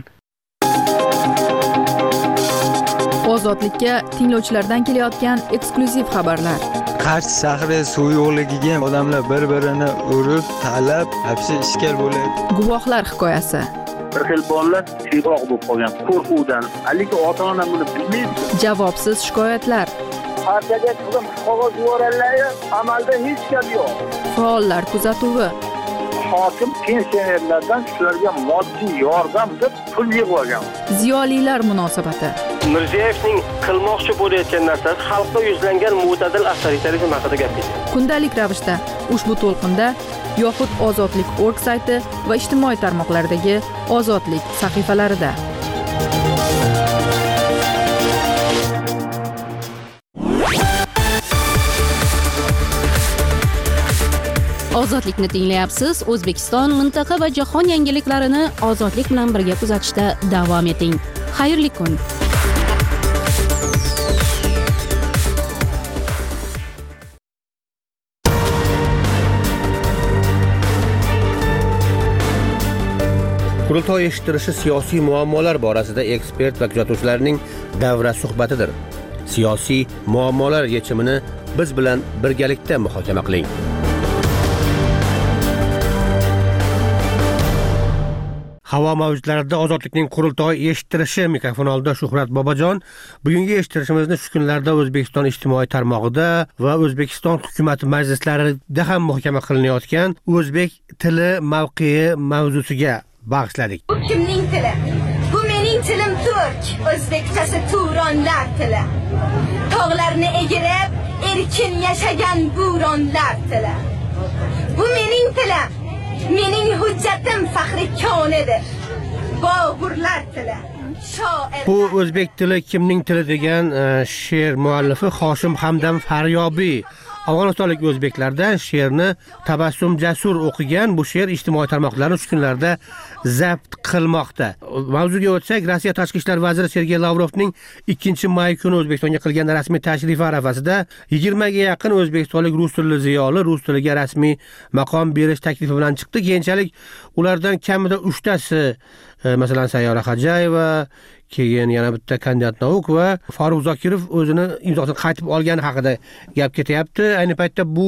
[SPEAKER 5] Ozodlikka tinglovchilardan kelayotgan eksklyuziv xabarlar.
[SPEAKER 10] Qarshi shahri suv yo'qligiga odamlar bir-birini urib, talab, hapsi ishkal bo'lyapti.
[SPEAKER 5] Guvohlar hikoyasi.
[SPEAKER 11] Bir xil bolalar siyg'oq bo'lib qolgan qo'rquvdan, haligi ota-ona buni bilmaydi.
[SPEAKER 5] Javobsiz shikoyatlar.
[SPEAKER 11] Partiyaga qilib qog'oz yuborganlar, amalda hech gap yo'q.
[SPEAKER 5] Faollar kuzatuvi.
[SPEAKER 11] hokim pensionerlardan shularga moddiy yordam deb pul yig'ib olgan.
[SPEAKER 5] Ziyolilar munosabati.
[SPEAKER 12] Mirziyevning qilmoqchi bo'layotgan narsasi xalqqa yuzlangan mo'tadil avtoritarizm haqida gapirdi.
[SPEAKER 5] Kundalik ravishda ushbu to'lqinda yoxud Ozodlik nokta org sayti va ijtimoiy tarmoqlardagi Ozodlik sahifalarida.
[SPEAKER 1] Ozodlikni tinglayapsiz. O'zbekiston, mintaqa va jahon yangiliklarini ozodlik bilan birga kuzatishda davom eting. Xayrli kun.
[SPEAKER 6] Qurultoy eshittirishi siyosiy muammolar borasida ekspert va kuzatuvchilarning davra suhbatidir. Siyosiy muammolar yechimini biz bilan birgalikda muhokama qiling. Havo mavjudlarida ozodlikning qurultoy eshittirishi mikrofon oldida Shuhrat Bobojon. Bugungi eshittirishimizni shu kunlarda O'zbekiston ijtimoiy tarmog'ida va O'zbekiston hukumat majlislarida ham muhokama qilinayotgan o'zbek tili mavqei mavzusiga bag'ishladik.
[SPEAKER 13] Bu kimning tili? Bu mening tilim turk. O'zbekchasi Turonlar tili. Tog'larni egirib, erkin yashagan bo'ronlar tili. Bu mening tilim. Mening hujjatim faxri konidir. Boburlar tili.
[SPEAKER 6] Bu o'zbek tili kimning tili degan she'r muallifi Hoshim Hamdam Faryobiy afg'onistonlik o'zbeklardan she'rni Tabassum Jasur o'qigan. Bu she'r ijtimoiy tarmoqlarni shu kunlarda zabt qilmoqda. Mavzuga o'tsak, Rossiya tashqi ishlar vaziri Sergey Lavrovning ikkinchi may kuni O'zbekistonga qilgan rasmiy tashrifi arafasida yigirma ga yaqin o'zbekistonlik rus tilli ziyoli rus tiliga rasmiy maqom berish taklifi bilan chiqdi. Keyinchalik ulardan kamida uchtasi, masalan Sayyora Xajayeva, keyin yana bitta kandidat nauk va Farruh Zokirov o'zini imzosini qaytib olgani haqida gap ketyapti. Ayni paytda bu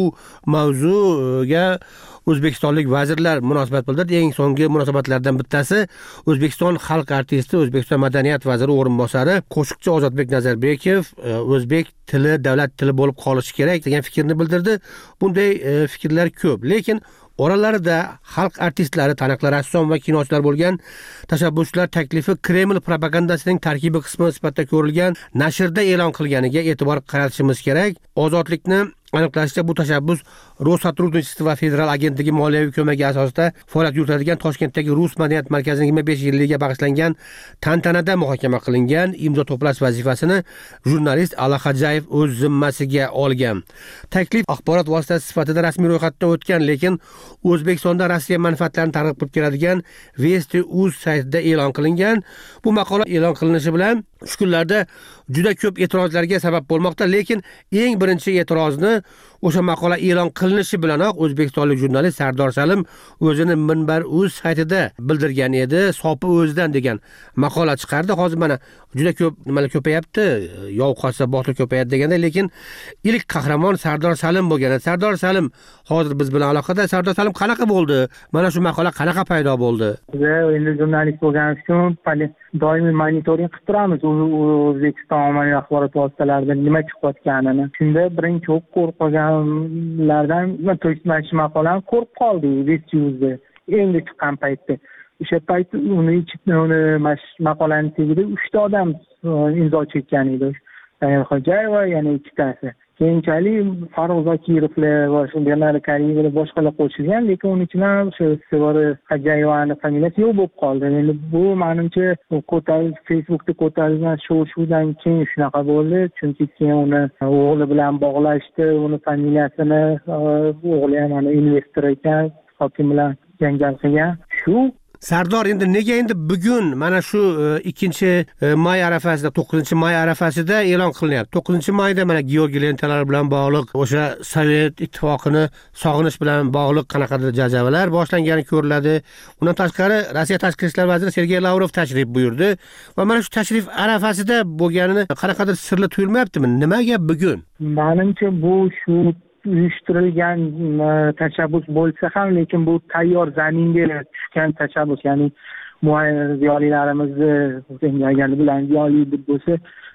[SPEAKER 6] mavzuga o'zbekistonlik vazirlar munosabat bildirdi. Eng so'nggi munosabatlardan bittasi O'zbekiston xalq artisti, O'zbekiston madaniyat vaziri o'rinbosari qo'shiqchi Ozodbek Nazarbekov o'zbek tili davlat tili bo'lib qolishi kerak degan fikrni bildirdi. Bunday fikrlar ko'p, lekin oralarida xalq artistlari, taniqli rassom va kinochilar bo'lgan tashabbuschilar taklifi Kreml propagandasining tarkibiy qismi sifatida ko'rilgan nashrda e'lon qilganiga e'tibor qaratishimiz kerak. Ozodlikni aniqlashicha bu tashabbus Rossotrudenчество va federal agentligi moliyaviy ko'magi asosida faoliyat yuritadigan Toshkentdagi Rus madaniyat markazining yigirma besh yilligiga bag'ishlangan tantanada muhokama qilingan. Imzo to'plash vazifasini jurnalist Ala Xajayev o'z zimmasiga olgan. Taklif axborot vositasi sifatida rasmiy ro'yxatdan o'tgan, lekin O'zbekistonda Rossiya manfaatlarini targ'ib qilib keladigan Vesti.uz saytida e'lon qilingan. Bu maqola e'lon qilinishi bilan shu kunlarda juda ko'p e'tirozlarga sabab bo'lmoqda, lekin eng birinchi e'tirozni o'sha maqola e'lon qilinishi bilanoq o'zbekistonlik jurnalist Sardor Salim o'zini Minbar.uz saytida bildirgan edi. Sopi o'zidan degan maqola chiqardi. Hozir mana juda ko'p nimalar ko'payapti, yov qochsa botir ko'payadi deganda, lekin ilk qahramon Sardor Salim bo'lgan. Sardor Salim hozir biz bilan aloqada. Sardor Salim qanaqa bo'ldi? Mana shu maqola qanaqa paydo bo'ldi?
[SPEAKER 14] Biz endi jurnalist bo'lganimiz uchun doimiy monitoring qilib turamiz O'zbekiston ommaviy axborot vositalarida nima chiqayotganini. Shunda birinchi o'q ko'rib qolganlardan to есть mana shu maqolani ko'rib qoldik Vesti.uzda endi chiqqan paytda. O'sha payt uni ichida uni maqolani tagida uchta odam imzo chekkan edi. Xojayeva yana ikkitasi. Keyinchalik Farruh Zokirovlar va Bernard Kariyevlar boshqalar qo'shilgan, lekin uning ichidan o'sha Sevara Xajayevaning familiyasi yo'q bo'lib qoldi. Endi bu menimcha ko'tarilib Facebookda ko'tarilgan shov-shuvdan keyin shunaqa bo'ldi, chunki keyin uni o'g'li bilan bog'lashdi, uni familiyasini o'g'li ham ana investor ekan, hokim bilan janjal qilgan. Shu
[SPEAKER 6] Sardor, endi nega endi bugun mana shu ikkinchi may arafasida, to'qqizinchi may arafasida e'lon qilinyapti? to'qqizinchi mayda mana Georgiy lentalar bilan bog'liq, o'sha Sovet ittifoqini sog'inish bilan bog'liq qanaqadir jazavalar boshlangani ko'riladi. Undan tashqari Rossiya tashqi ishlar vaziri Sergey Lavrov tashrif buyurdi va mana shu tashrif arafasida bo'lganini qanaqadir sirli tuyulmayaptimi? Nimaga bugun?
[SPEAKER 14] Menimcha bu shu uyushtirilgan tashabbus bo'lsa ham, lekin bu tayyor zaminga tushgan tashabbus, ya'ni ziyolilarimizni agar bilan ziyoli bo'lsa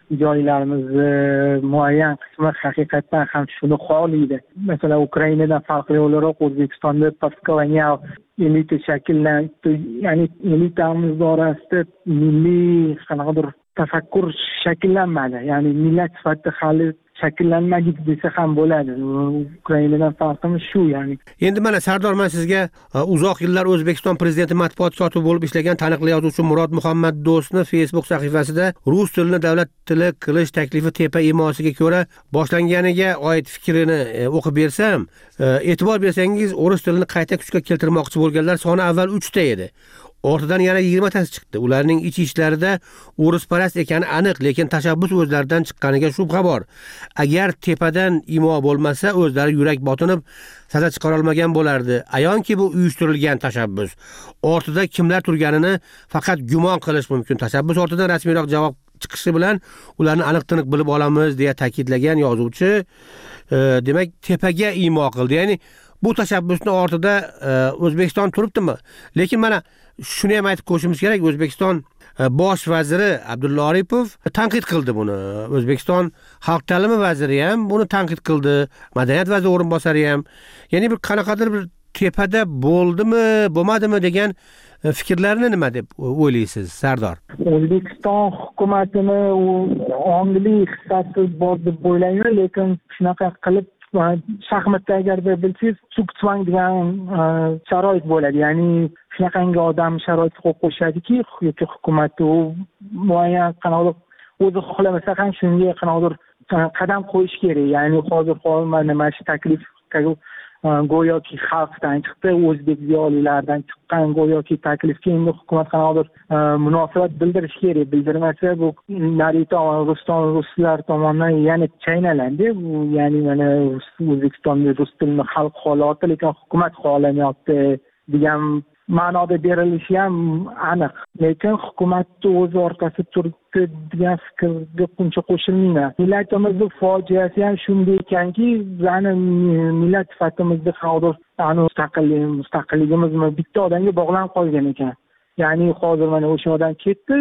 [SPEAKER 14] joylarimizni muayyan qismi haqiqatdan ham shuni xohlaydi. Masalan, Ukrainadan farqli o'laroq O'zbekistonda postkolonial elita shakllanib, ya'ni elitamiz orasida milliy qanaqadir tafakkur shakllanmadi. Ya'ni millat sifatida hali shakllanmadik desa ham bo'ladi. Ukrainadan farqimiz shu, ya'ni.
[SPEAKER 6] Endi mana Sardor, men sizga uzoq yillar O'zbekiston prezidenti matbuot kotibi bo'lib ishlagan taniqli yozuvchi Murod Muhammad Do'stni Facebook sahifasida rus tilini davlat tili qilish taklifi tepa imosiga ko'ra boshlanganiga oid fikrini o'qib bersam, e'tibor bersangiz, o'ris tilini qayta kuchga keltirmoqchi bo'lganlar soni avval uchta edi. Ortidan yana yigirmatasi chiqdi. Ularning ichi-ishlarida o'risparast ekani aniq, lekin tashabbus o'zlaridan chiqqaniga shubha bor. Agar tepadan imo bo'lmasa, o'zlari yurak botinib saza chiqara olmagan bo'lardi. Ayonki bu uyushtirilgan tashabbus. Ortida kimlar turganini faqat gumon qilish mumkin. Tashabbus ortidan rasmiyroq javob chiqishi bilan ularni aniq-tiniq bilib olamiz deya ta'kidlagan yozuvchi, e, demak, tepaga imo qildi. Ya'ni bu tashabbusning ortida e, O'zbekiston turibdimi? Lekin mana shuni ham aytib qo'yishimiz kerak, O'zbekiston bosh vaziri Abdulla Aripov tanqid qildi buni. O'zbekiston xalq ta'limi vaziri ham buni tanqid qildi. Madaniyat vaziri o'rinbosari ham. Ya'ni bir qanaqadir bir tepada bo'ldimi, bo'lmadimi degan fikrlarni nima deb o'ylaysiz, Sardor?
[SPEAKER 14] O'zbekiston hukumatini ongli hissasi bor deb o'ylayman, lekin shunaqa qilib shaxmatda agarda bilsangiz suktsvang degan sharoit bo'ladi. Ya'ni shunaqangi odam sharoit qo'yib qo'yishadiki, yoki hukumat u muayyan qanaqadir o'zi xohlamasa ham shunga qanaqadir qadam qo'yish kerak. Ya'ni hozir mana mana shu taklif go'yoki xalqdan chiqdi, o'zbek ziyolilaridan chiqqan go'yoki taklifga endi hukumat qanaqadir munosabat bildirish kerak. Bildirmasa bu narita Ruston ruslar tomonidan yana chaynaladi. Bu ya'ni mana O'zbekistonda rus tilini xalq holati, lekin hukumat xohlamayapti degan ma'noda berilishi ham aniq. Lekin hukumatni o'z orqasi turibdi degan fikrga buncha qo'shilmayman. Millatimizning fojiasi ham shunday ekanki, ya'ni millat sifatimizda hozir ani mustaqillik, mustaqilligimizni bitta odamga bog'lanib qolgan ekan. Ya'ni hozir mana o'sha odam ketdi,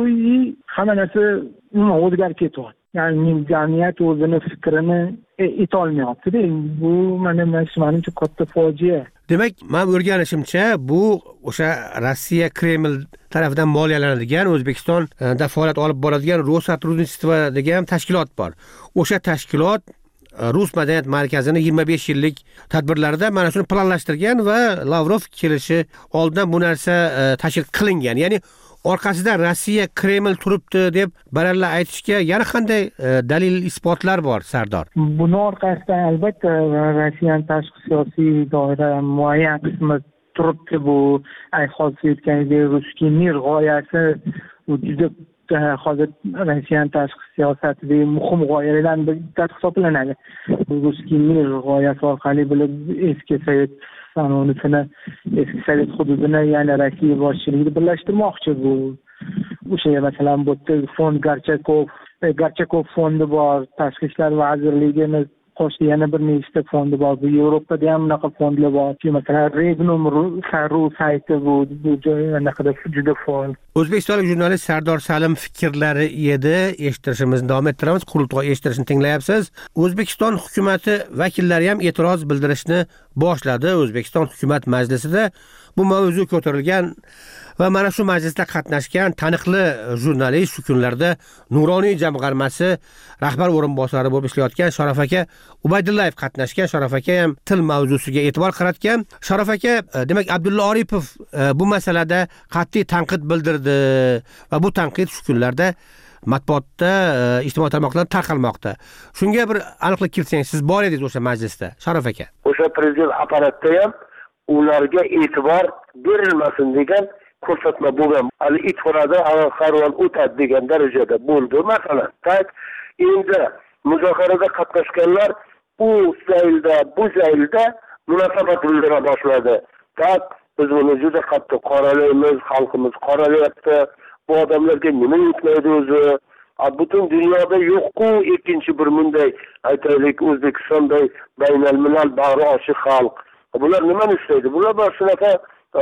[SPEAKER 14] hamma narsa umuman o'zgarib ketyapti. Ya'ni jamiyat o'zini fikrini etolmayapti-da. Bu mana menimcha katta fojia.
[SPEAKER 6] Demak, men o'rganishimcha, bu o'sha Rossiya Kreml tarafidan moliyalanadigan, O'zbekistonda faoliyat olib boradigan Rosatrudnichestvo degan tashkilot bor. O'sha tashkilot Rus madaniyat markazini yigirma besh yillik tadbirlarida mana shuni planlashtirgan va Lavrov kelishi oldidan bu narsa tashkil qilingan. Ya'ni orqasida Rossiya Kreml turibdi deb baralla aytishga yana qanday dalil isbotlar bor, Sardor?
[SPEAKER 14] Buni orqasida albatta Rossiyaning tashqi siyosiy doira muayyan qismi turibdi. Bu ay hozir aytganidek Ruskiy mir g'oyasi juda hozir Rossiyaning tashqi siyosatidagi muhim g'oyalardan biri hisoblanadi. Ruskiy mir g'oyasi orqali bilib eski sovet sanonisini, eski sovet hududini, ya'ni Rossiya boshchiligida birlashtirmoqchi. Bu o'sha masalan bu fond Garchakov, Garchakov fondi bor, Tashqi ishlar vazirligini qo'shdi yana bir nechta fondi bor. Bu Yevropada ham bunaqa fondlar bor. Masalan, Regnum Ru sayti bu bu joylarda juda faol.
[SPEAKER 6] O'zbekistonlik jurnalist Sardor Salim fikrlari edi. Eshittirishimizni davom ettiramiz. Qurultoy eshittirishni tinglayapsiz. O'zbekiston hukumatı vakillari ham e'tiroz bildirishni boshladi. O'zbekiston hukumat majlisida bu mavzu ko'tarilgan va mana shu majlisda qatnashgan taniqli jurnalist shu kunlarda Nuroniy jamg'armasi rahbar o'rinbosari bo'lib ishlayotgan Sharof aka Ubaydullayev qatnashgan. Sharof aka ham til mavzusiga e'tibor qaratgan. Sharof aka, demak, Abdulla Aripov bu masalada qat'iy tanqid bildirdi va bu tanqid shu kunlarda matbuotda, ijtimoiy tarmoqlarda tarqalmoqda. Shunga bir aniqlik kiritsangiz, siz bor edingiz o'sha majlisda, Sharof aka.
[SPEAKER 15] O'sha prezident apparatda ham ularga e'tibor berilmasin degan ko'rsatma bo'lgan. Hali itxonada qaror o'tadi degan darajada bo'ldi masalan. Tak endi muzokarada qatnashganlar u zaylda, bu zaylda munosabat bildira boshladi. Tak biz buni juda qattiq qoralaymiz, xalqimiz qoralayapti. Bu odamlarga nima yetmaydi o'zi? Butun dunyoda yo'q-ku ikkinchi bir bunday aytaylik O'zbekistonday baynalmilal bag'ri ochiq xalq. Bular nimani istaydi? Bular bor shunaqa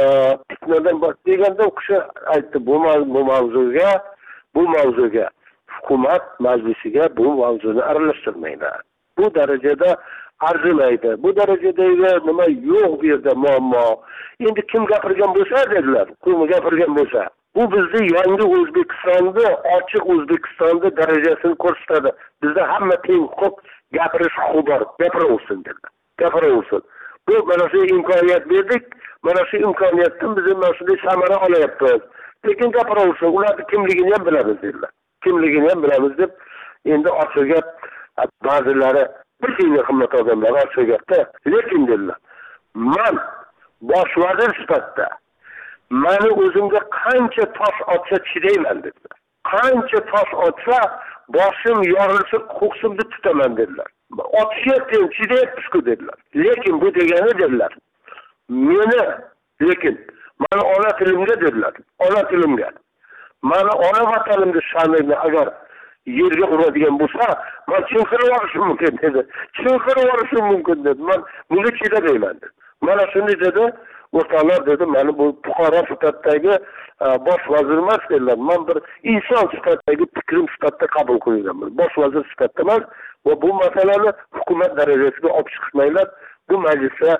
[SPEAKER 15] fitnadan bas deganda o'qishi aytdi bu bu mavzuga, bu mavzuga hukumat majlisiga bu mavzuni aralashtirmaydi. Bu darajada arzimaydi. Bu darajadagi nima yo'q bu yerda muammo. Endi kim gapirgan bo'lsa dedilar, kim gapirgan bo'lsa. Bu bizni yangi O'zbekistonda, ochiq O'zbekistonda darajasini ko'rsatadi. Bizda hamma teng huquq gapirish huquqi bor. Gapiraversin dedilar. Gapiraversin. Bu mana shu imkoniyat berdik. Mana shu imkoniyatdan biz mana shunday samara olyapmiz. Lekin gapiraversin, ularning kimligini ham bilamiz dedilar. Kimligini ham bilamiz deb endi ochiq gap ba'zilari bir keyingi qimmat odamlar ochiq gapda, lekin dedilar. Men bosh vazir sifatida meni o'zimga qancha tosh otsa chidayman dedilar. Qancha tosh otsa boshim yorilsa ko'ksimni tutaman dedilar. Otishyapti, chidayapti-ku dedilar. Lekin bu degani dedilar. Meni lekin meni ona tilimga dedilar. Ona tilimga. Meni ona vatanimda sha'nini agar yerga uradigan bo'lsa, men chinqirib olishim mumkin dedi. Chinqirib olishim mumkin dedi. Men bunga chidamayman dedi. Mana shuni dedi. O'rtoqlar dedi, meni bu fuqaro sifatidagi bosh vazir emas dedilar. Men bir inson sifatidagi fikrim sifatida qabul qilinganman. Bosh vazir sifatida emas va bu masalani hukumat darajasiga olib chiqmaylar. Bu majlisda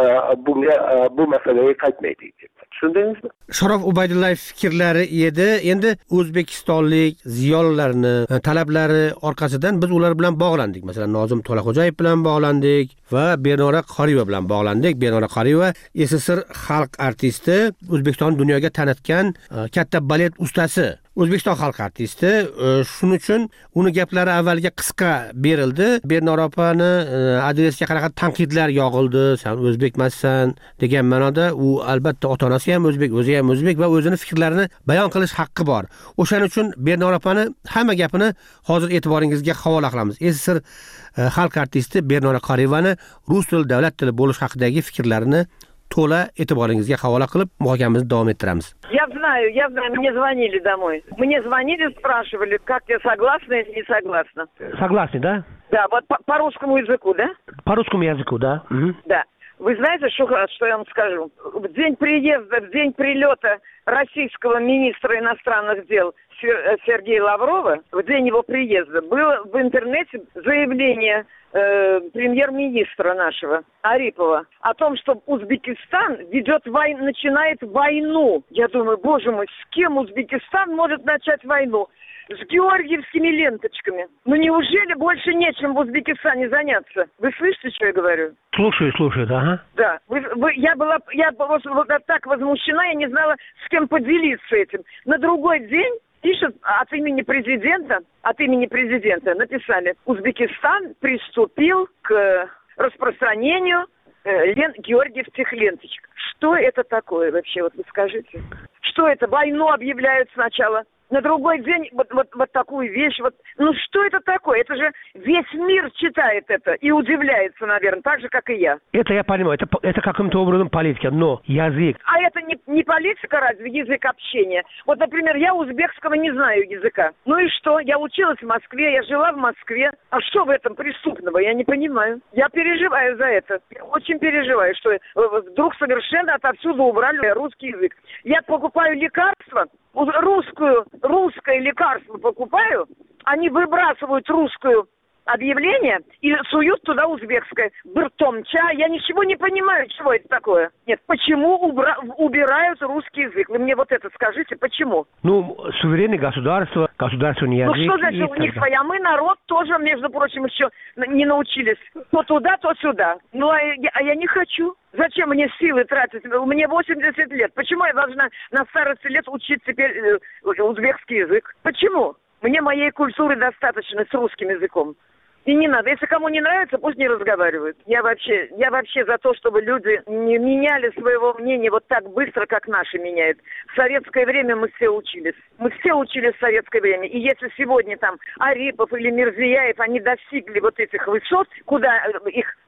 [SPEAKER 15] bunga bu masalaga qaytmaydi. Tushundingizmi?
[SPEAKER 6] Sharof Ubaydullayev fikrlari edi. Endi o'zbekistonlik ziyolilarni talablari orqasidan biz ular bilan bog'landik. Masalan, Nozim To'laxo'jayev bilan bog'landik va Bernora Qoriyeva bilan bog'landik. Bernora Qoriyeva S S R xalq artisti, O'zbekiston dunyoga tanitgan katta balet ustasi. O'zbekiston xalq artisti, shuning uchun uni gaplari avvaliga qisqa berildi. Bernora opani adresiga qanaqa tanqidlar yog'ildi, sen o'zbekmassan degan ma'noda. U albatta ota-onasi ham o'zbek, o'zi ham o'zbek va o'zini fikrlarini bayon qilish haqqi bor. O'shaning uchun Bernora opani hamma gapini hozir e'tiboringizga havola qilamiz. S S R xalq artisti Bernora Qoriyevani rus tili davlat tili bo'lish haqidagi fikrlarini to'la e'tiboringizga havola qilib muhokamamizni davom ettiramiz.
[SPEAKER 16] Я знаю, я знаю, мне звонили домой. Мне звонили, спрашивали, как я согласна или не согласна.
[SPEAKER 6] Согласны, да?
[SPEAKER 16] Да, вот по, по русскому языку, да?
[SPEAKER 6] По русскому языку, да. Угу.
[SPEAKER 16] Да. Вы знаете, что, что я вам скажу? В день приезда, в день прилета российского министра иностранных дел Сергея Лаврова, в день его приезда, было в интернете заявление э, премьер-министра нашего Арипова о том, что Узбекистан ведет войну, начинает войну. Я думаю, боже мой, с кем Узбекистан может начать войну? С георгиевскими ленточками. Ну неужели больше нечем в Узбекистане заняться? Вы слышите, что я говорю?
[SPEAKER 6] Слушаю, слушаю, да. Ага.
[SPEAKER 16] Да. Вы, вы, я была, я была вот так возмущена, я не знала, с кем поделиться этим. На другой день пишут от имени президента, от имени президента написали: Узбекистан приступил к распространению э, лен, георгиевских ленточек. Что это такое вообще, вот вы скажите? Что это? Войну объявляют сначала. На другой день вот, вот, вот такую вещь. Вот. Ну что это такое? Это же весь мир читает это и удивляется, наверное, так же, как и я.
[SPEAKER 6] Это я понимаю, это, это каким-то образом политика, но язык.
[SPEAKER 16] А это не, не политика разве, язык общения? Вот, например, я узбекского не знаю языка. Ну и что? Я училась в Москве, я жила в Москве. А что в этом преступного? Я не понимаю. Я переживаю за это. Я очень переживаю, что вдруг совершенно отовсюду убрали русский язык. Я покупаю лекарства, русскую, русское лекарство покупаю, они выбрасывают русскую объявление и суют туда узбекское. Быртомча, я ничего не понимаю, чего это такое. Нет, почему убра- убирают русский язык? Вы мне вот это скажите, почему?
[SPEAKER 6] Ну, суверенное государство, государственный язык.
[SPEAKER 16] Ну что значит у них своя? Мы народ тоже, между прочим, еще не научились. То туда, то сюда. Ну, а я, а я не хочу. Зачем мне силы тратить? Мне восемьдесят лет. Почему я должна на старости лет учить теперь э, узбекский язык? Почему? Мне моей культуры достаточно с русским языком. И не надо. Если кому не нравится, пусть не разговаривают. Я вообще, я вообще за то, чтобы люди не меняли своего мнения вот так быстро, как наши меняют. В советское время мы все учились. Мы все учились в советское время. И если сегодня там Арипов или Мирзияев, они достигли вот этих высот, куда их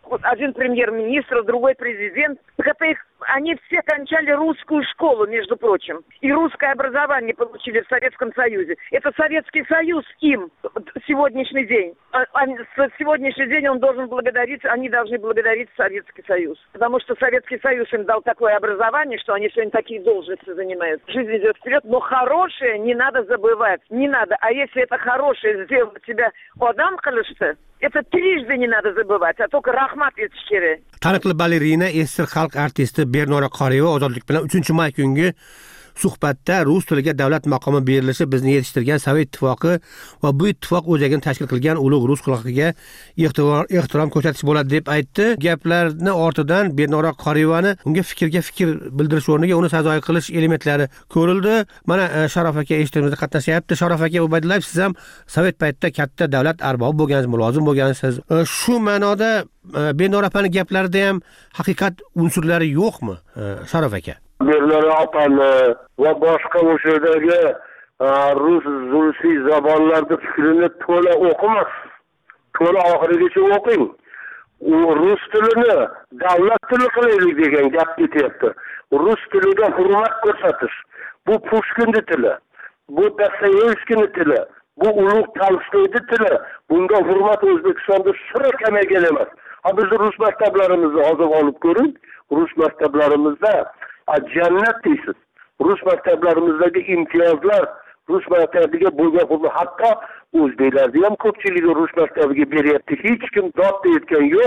[SPEAKER 16] Вот один премьер-министр, другой президент. Так это их, они все кончали русскую школу, между прочим. И русское образование получили в Советском Союзе. Это Советский Союз им сегодняшний день. А, а, сегодняшний день он должен благодарить, они должны благодарить Советский Союз. Потому что Советский Союз им дал такое образование, что они сегодня такие должности занимают. Жизнь идет вперед, но хорошее не надо забывать. Не надо. А если это хорошее сделает тебя odam qilishdi, это трижды не надо забывать, а только rahmat etish kerak.
[SPEAKER 6] Taniqli balerina, esir xalq artisti Bernora Qoriyeva ozodlik bilan uchinchi may kungi suhbatda rus tiliga davlat maqomi berilishi bizni yetishtirgan Sovet ittifoqi va bu ittifoq o'zagini tashkil qilgan ulug' rus xalqiga ehtirom ko'rsatish bo'ladi deb aytdi. Gaplarni ortidan Bernora Qoriyevani unga fikrga fikr bildirish o'rniga uni sazoyi qilish elementlari ko'rildi. Mana Sharof aka eshitishimizda qatnashyapti. Sharof aka Ubaydullayev, siz ham Sovet paytida katta davlat arbobi bo'lgansiz, mulozim bo'lgansiz. Shu ma'noda Bernora opaning gaplarida ham haqiqat unsurlari yo'qmi, Sharof aka?
[SPEAKER 15] Bernora opani va boshqa o'shadagi rus zulsiy zabonlarda fikrini to'la o'qimasiz. To'la oxirigacha o'qing. U rus tilini davlat tili qilaylik degan gap ketyapti. Rus tiliga hurmat ko'rsatish. Bu Pushkinning tili. Bu Dostoyevskiyning tili. Bu ulug' Tolstoyning tili. Bunga hurmat O'zbekistonda sira kamaygan emas. Ha, biz rus maktablarimizni hozir olib ko'ring. Rus maktablarimizda jannat deysiz. Rus maktablarimizdagi imtiyozlar, rus maktabiga bo'lgan hurmat, hatto o'zbeklarda ham ko'pchiligi rus maktabiga beryapti. Hech kim dod deyotgan yo'q.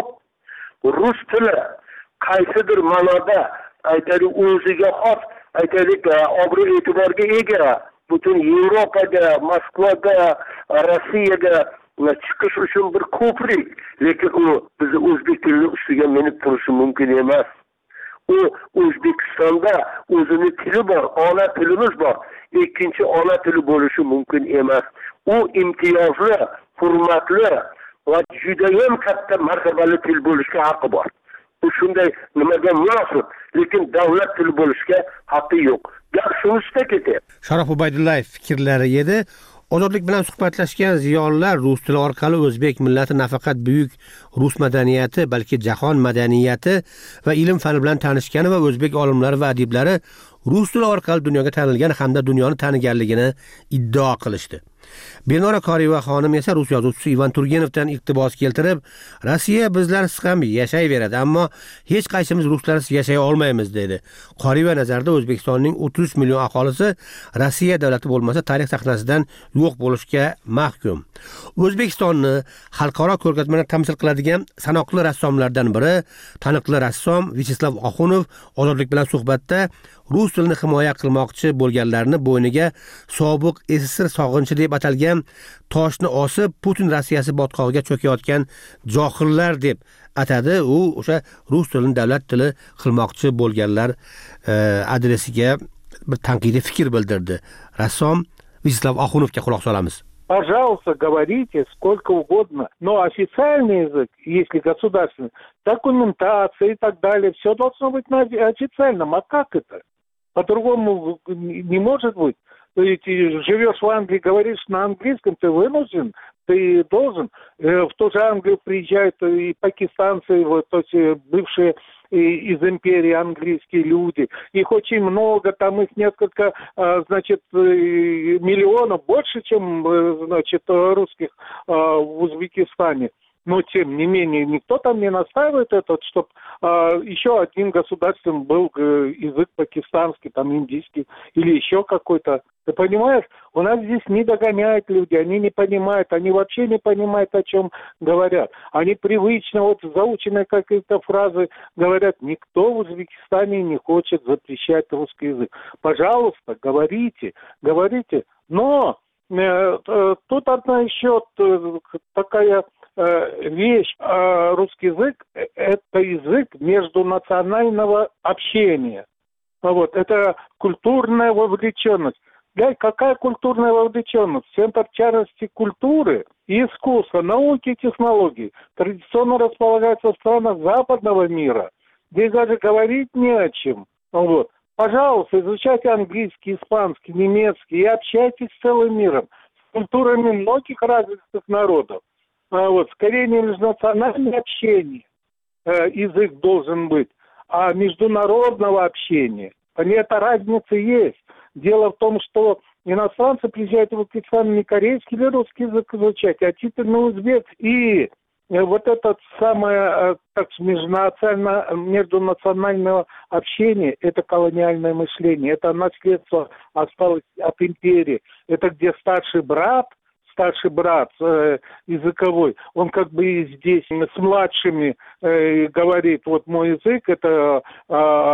[SPEAKER 15] Rus tili qaysidir ma'noda aytaylik o'ziga xos, aytaylik obro' e'tiborga ega. Butun Yevropaga, Moskvaga, Rossiyaga chiqish uchun bir ko'prik, lekin u bizni o'zbek tilini ustiga minib turishi mumkin emas. U O'zbekistonda o'zining tili bor, ona tilimiz bor. Ikkinchi ona tili bo'lishi mumkin emas. U imtiyozli, hurmatli va juda ham katta martabali til bo'lishga haqqi bor. Bu shunday nimaga munosib, lekin davlat tili bo'lishga haqqi yo'q. Gap shunisiga ketyapti.
[SPEAKER 6] Sharof Ubaydullayev fikrlari edi. Ozodlik bilan suhbatlashgan ziyolilar rus tili orqali o'zbek millati nafaqat buyuk rus madaniyati, balki jahon madaniyati va ilm fani bilan tanishgani va o'zbek olimlari va adiblari rus tili orqali dunyoga tanilgan hamda dunyoni taniganligini iddao qilishdi. Bernora Qoriyeva xonim esa rus yozuvchisi Ivan Turgenovdan iqtibos keltirib, Rossiya bizlarsiz ham yashayveradi, ammo hech qaysimiz ruslarsiz yashay olmaymiz dedi. Qoriyeva nazarida O'zbekistonning o'ttiz uch million aholisi Rossiya davlati bo'lmasa tarix sahnasidan yo'q bo'lishga mahkum. O'zbekistonni xalqaro ko'rgazmada tamsil qiladigan sanoqli rassomlardan biri, taniqli rassom Vyacheslav Oxunov ozodlik bilan suhbatda rus tilini himoya qilmoqchi bo'lganlarni bo'yniga sobiq S S R sog'inchi deb atalgan toshni osib, Putin Rossiyasi botqog'iga cho'kayotgan johillar deb atadi. U o'sha rus tilini davlat tili qilmoqchi bo'lganlar adresiga bir tanqidiy fikr bildirdi. Rassom Vyacheslav Oxunovga quloq solamiz.
[SPEAKER 17] Пожалуйста, говорите сколько угодно, но официальный язык, если государственный, документация и так далее, все должно быть на официальном. А как это? По-другому не может быть. Ты живешь в Англии, говоришь на английском, ты вынужден, ты должен. В ту же Англию приезжают и пакистанцы, вот эти бывшие из империи английские люди. Их очень много, там их несколько, значит, миллионов, больше, чем, значит, русских в Узбекистане. Но, тем не менее, никто там не настаивает этот, чтобы а, еще один государственный был э, язык пакистанский, там индийский или еще какой-то. Ты понимаешь? У нас здесь не догоняют люди, они не понимают, они вообще не понимают, о чем говорят. Они привычно, вот заученные какие-то фразы говорят, никто в Узбекистане не хочет запрещать русский язык. Пожалуйста, говорите, говорите. Но э, э, тут одна еще э, такая... вещь, русский язык – это язык междунационального общения. Вот, это культурная вовлеченность. Да, какая культурная вовлеченность? Центр тяжести культуры и искусства, науки и технологий традиционно располагается в странах западного мира. Здесь даже говорить не о чем. Вот. Пожалуйста, изучайте английский, испанский, немецкий и общайтесь с целым миром, с культурами многих разных народов. А вот, скорее межнациональное общение. э, язык должен быть, а международного общения. Эта разница есть. Дело в том, что иностранцы приезжают в Узбекистан не корейский или русский язык изучать, а типично узбек. И вот это самое так, межнациональное, междунациональное общение, это колониальное мышление, это наследство осталось от империи. Это где старший брат, старший брат э, языковой, он как бы и здесь с младшими э, говорит, вот мой язык, это э,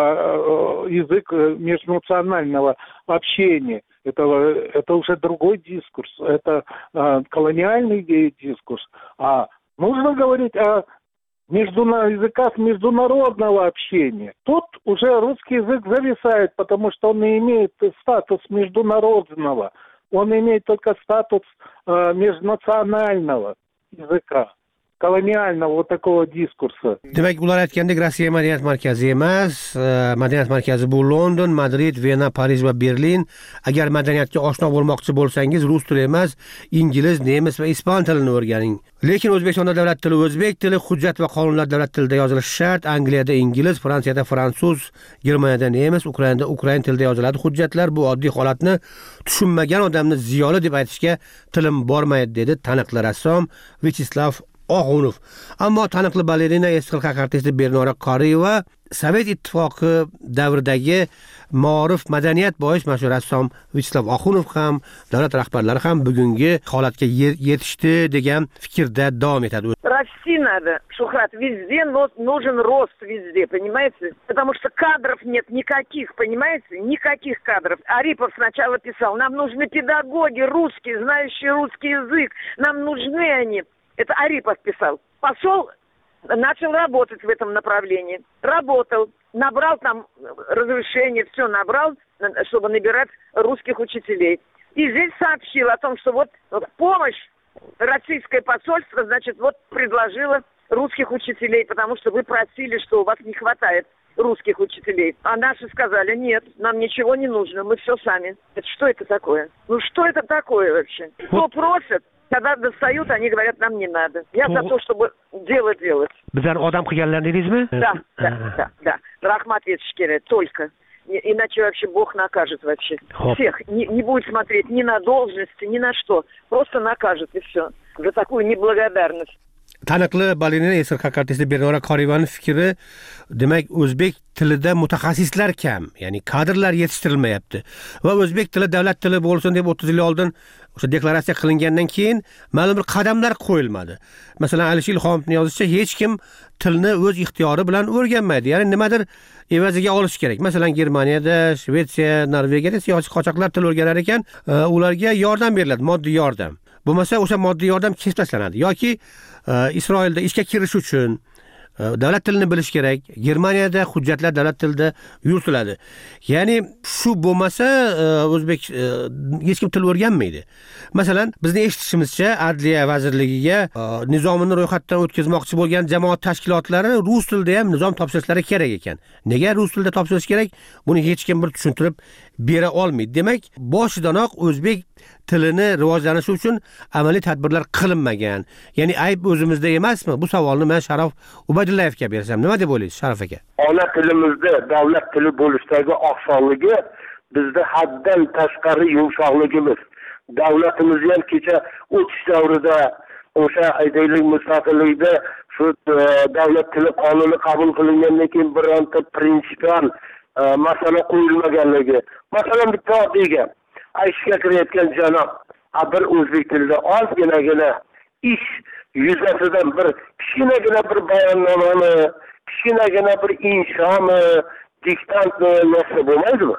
[SPEAKER 17] э, язык межнационального общения. Это, это уже другой дискурс, это э, колониальный дискурс. А нужно говорить о между, языках международного общения. Тут уже русский язык зависает, потому что он не имеет статус международного. Он имеет только статус э, межнационального языка, kolonialного вот такого diskursi.
[SPEAKER 6] Demak, ular aytgandek Rossiya madaniyat markazi emas, madaniyat markazi bu London, Madrid, Vena, Parij va Berlin. Agar madaniyatga oshno bo'lmoqchi bo'lsangiz, rus tili emas, ingliz, nemis va ispan tilini o'rganing. Lekin O'zbekistonda davlat tili o'zbek tili, hujjat va qonunlar davlat tilida yozilishi shart. Angliyada ingliz, Fransiyada fransuz, Germaniyada nemis, Ukrainada ukrain tilida yoziladi hujjatlar. Bu oddiy holatni tushunmagan odamni ziyoli deb aytishga tilim bormaydi, dedi taniqli rassom Vyacheslav Og'unov. Ammo taniqli balerina eski xalq artisti Bernora Qoriyeva Sovet ittifoqi davridagi ma'rif madaniyat bois mashhur rassom Vyacheslav Og'unov ham, davlat rahbarlari ham bugungi holatga yetishdi degan fikrda davom etadi.
[SPEAKER 16] Расти надо, Шухрат, везде нужен рост, везде, понимаете? Потому что кадров нет никаких, понимаете? Никаких кадров. Арипов сначала писал, нам нужны педагоги русские, знающие русский язык, нам нужны они. Это Арипов писал. Пошел, начал работать в этом направлении. Работал, набрал там разрешение, все набрал, чтобы набирать русских учителей. И здесь сообщил о том, что вот помощь, российское посольство, значит, вот предложило русских учителей, потому что вы просили, что у вас не хватает русских учителей. А наши сказали, нет, нам ничего не нужно, мы все сами. Это что это такое? Ну что это такое вообще? Кто просит? Когда достают, они говорят, нам не надо. Я за то, чтобы дело делать.
[SPEAKER 6] Bizlar odam qilganlarni dedingizmi?
[SPEAKER 16] Да, да, да, да. Rahmat etish kerak, только. Иначе вообще Бог накажет вообще. Всех. Не, не будет смотреть ни на должности, ни на что. Просто накажет и все. За такую неблагодарность.
[SPEAKER 6] Taniqli balerina eski xalq artisti Bernora Qoriyevaning fikri, demak, o'zbek tilida mutaxassislar kam, ya'ni kadrlar yetishtirilmayapti. Va o'zbek tili davlat tili bo'lsin deb o'ttiz yil oldin o'sha deklaratsiya qilingandan keyin ma'lum bir qadamlar qo'yilmadi. Masalan, Alisher Ilhomovning yozishicha, hech kim tilni o'z ixtiyori bilan o'rganmaydi. Ya'ni nimadir evaziga olish kerak. Masalan, Germaniyada, Shvetsiya, Norvegiyada siyosiy qochoqlar til o'rganar ekan, ularga yordam beriladi, moddiy yordam. Bo'lmasa o'sha moddiy yordam kesib tashlanadi yoki Isroilda ishga kirish uchun davlat tilini bilish kerak. Germaniyada hujjatlar davlat tilida yuritiladi. Ya'ni shu bo'lmasa o'zbek hech kim til o'rganmaydi. Masalan, bizning eshitishimizcha Adliya vazirligiga nizomini ro'yxatdan o'tkazmoqchi bo'lgan jamoat tashkilotlari rus tilida ham nizom topshirishlari kerak ekan. Nega rus tilida topshirish kerak? Buni hech kim bir tushuntirib bera olmaydi. Demak, boshidanoq o'zbek tilini rivojlanishi uchun amaliy tadbirlar qilinmagan. Ya'ni ayb o'zimizda emasmi? Bu savolni men Sharof Ubaydullayevga bersam, nima deb o'ylaysiz, Sharof aka?
[SPEAKER 15] Ona tilimizda davlat tili bo'lishdagi oqsonligi bizda haddan tashqari yumshoqligimiz. Davlatimiz ham kecha o'tish davrida o'sha aytaylik mustaqillikda shu davlat tili qonuni qabul qilingandan keyin bironta prinsipial masala qo'yilmaganligi. Masalan, bitta oddiy gap. Ayshga kirayotgan janob bir o'zbek tilida ozginagina ish yuzasidan bir kichkinagina bir bayonnomani, kichkinagina bir inshomi, diktantni narsa bo'lmaydimi?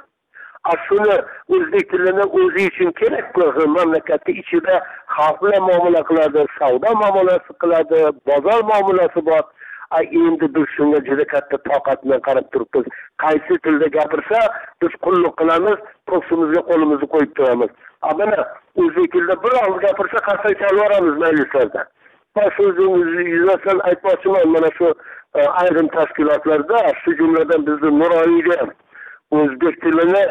[SPEAKER 15] Shuni o'zbek tilini o'zi uchun kerak bo'lsa, mamlakatda ichida xalq bilan muomala qiladi, savdo muomalasi qiladi, bozor muomalasi bor. Endi biz shunga juda katta toqat bilan qarab turibmiz. Qaysi tilda gapirsa, biz qulluq qilamiz, ko'ksimizga qo'limizni qo'yib turamiz. Mana o'zbek tilida bir og'iz gapirsa, qarsak chalvoramiz majlislarda. Men so'zingizni yuzasidan aytmoqchiman, mana shu ayrim tashkilotlarda, shu jumladan bizning Nuroniyda o'zbek tilini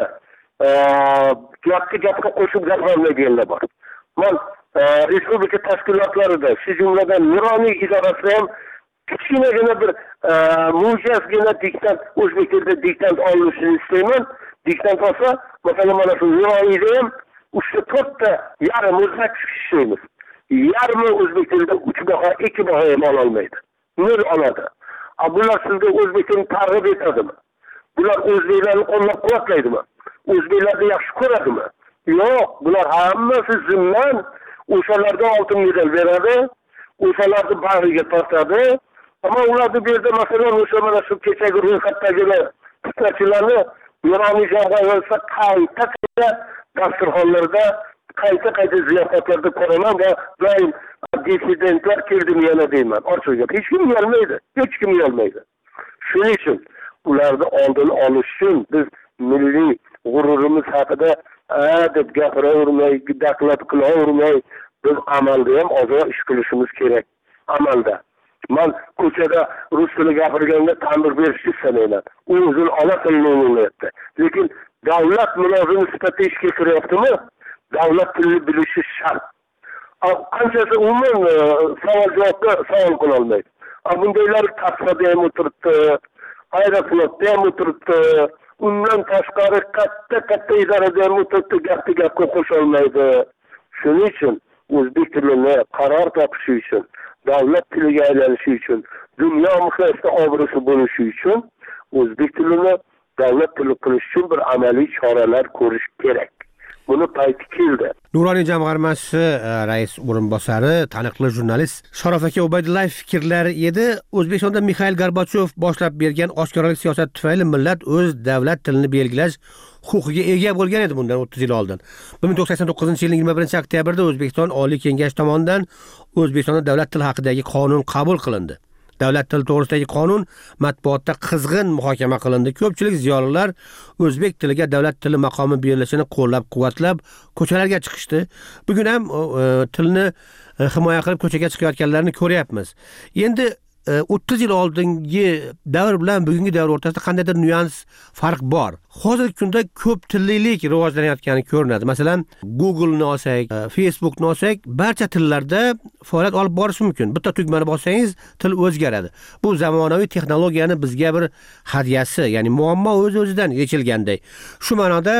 [SPEAKER 15] gapga gapga qo'shib gapirmaydiganlar bor. Men respublika tashkilotlarida, shu jumladan Nuroniy idorasida ham kichkinagina bir mo'jazgina diktant o'zbek tilida diktant olinishini istayman. Diktant olsa, masalan mana shu yo'ida ham uchta to'rtta yarim o'zbek ishlaymiz. Yarmi o'zbek tilida uch baho, ikki baho ham ololmaydi. Nol oladi. Bular sizga o'zbek tilini targ'ib etadimi? Bular o'zbeklarni qo'llab-quvvatlaydimi? O'zbeklarni yaxshi ko'radimi? Yo'q, bular hammasi zimdan o'shalarga oltin medal beradi, o'shalarni bag'riga tortadi. Ammo ularni bu yerda masalan o'sha mana shu kechagi ro'yxatdagi fitnachilarni nuroniy jamg'armasi qayta qayta dasturxonlarda, qayta qayta ziyofatlarda ko'raman va doim dissidentlar keldimi yana deyman. Ochiq gap, hech kim uyalmaydi, hech kim uyalmaydi. Shuning uchun ularni oldini olish uchun biz milliy g'ururimiz haqida deb gapiravermay, daqlat qilavermay, biz amalda ham ozroq ish qilishimiz kerak. Amalda. Men ko'chada rus tili gapirganda ta'mir berishni istamayman. U o'zini ona tilini o'rganayapti. Lekin davlat mulozimi sifatida ishga kiryaptimi? Davlat tilini bilishi shart. Qanchasi umuman savol-javobga savol qila olmaydi. Bundaylar kasbada ham o'tiribdi, aeroportda ham o'tiribdi, undan tashqari katta-katta idorada ham o'tiribdi, gapni gapga qo'sha olmaydi. Shuning uchun o'zbek tilini qaror topishi uchun, davlat tiliga aylanishi uchun, dunyo miqyosida obro'si bo'lishi uchun o'zbek tilini davlat tili qilish uchun bir amaliy choralar ko'rish kerak. Buni payti keldi.
[SPEAKER 6] Nuroniy jamg'armasi rais o'rinbosari, taniqli jurnalist Sharof aka Ubaydullayev fikrlari edi. O'zbekistonda Mikhail Gorbachov boshlab bergan oshkoralik siyosati tufayli millat o'z davlat tilini belgilash huquqiga ega bo'lgan edi bundan o'ttiz yil oldin. bir ming to'qson sakson to'qqizinchi yilning yigirma birinchi oktyabrda O'zbekiston Oliy Kengashi tomonidan O'zbekistonda davlat tili haqidagi qonun qabul qilindi. Davlat tili to'g'risidagi qonun matbuotda qizg'in muhokama qilindi. Ko'pchilik ziyolilar o'zbek tiliga davlat tili maqomi berilishini qo'llab-quvvatlab ko'chalarga chiqishdi. Bugun ham tilni himoya qilib ko'chaga chiqayotganlarni ko'ryapmiz. Endi o'ttiz yil oldingi davr bilan bugungi davr o'rtasida qandaydir nyuans farq bor. Hozirgi kunda ko'p tillilik rivojlanayotgani ko'rinadi. Masalan, Google'ni olsak, Facebook'ni olsak, barcha tillarda faoliyat olib borish mumkin. Bitta tugmani bossangiz, til o'zgaradi. Bu zamonaviy texnologiyani bizga bir hadyasi, ya'ni muammo o'z-o'zidan yechilganday. Shu ma'noda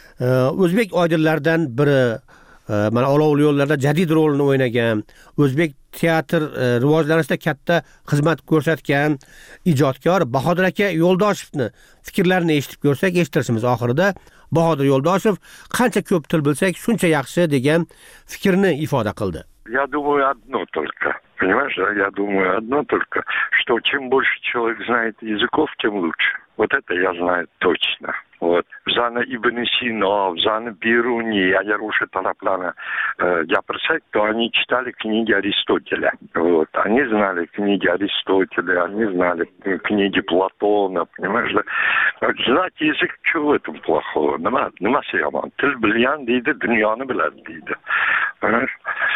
[SPEAKER 6] o'zbek oydinlaridan biri mana olovli yo'llarda jadid rolini o'ynagan, o'zbek teatr rivojlanishida katta xizmat ko'rsatgan ijodkor Bahodir aka Yo'ldoshevni fikrlarini eshitib ko'rsak, eshittirishimiz oxirida Bahodir Yo'ldoshev qancha ko'p til bilsak, shuncha yaxshi degan fikrni ifoda qildi.
[SPEAKER 18] Я думаю одно только. Понимаешь, да? Я думаю одно только, что чем больше человек знает языков, тем лучше. Вот это я знаю точно. Вот. Zani Ibn Sino, Zani Biruni, agar o'sha taraflarni gapirsak, то они читали книги Аристотеля. Вот. Они знали книги Аристотеля, они знали книги Платона, понимаешь, да? Знать язык, что в этом плохого? Nima, nimasi yomon? Til bilgan deydi, dunyoni biladi deydi. Понимаешь?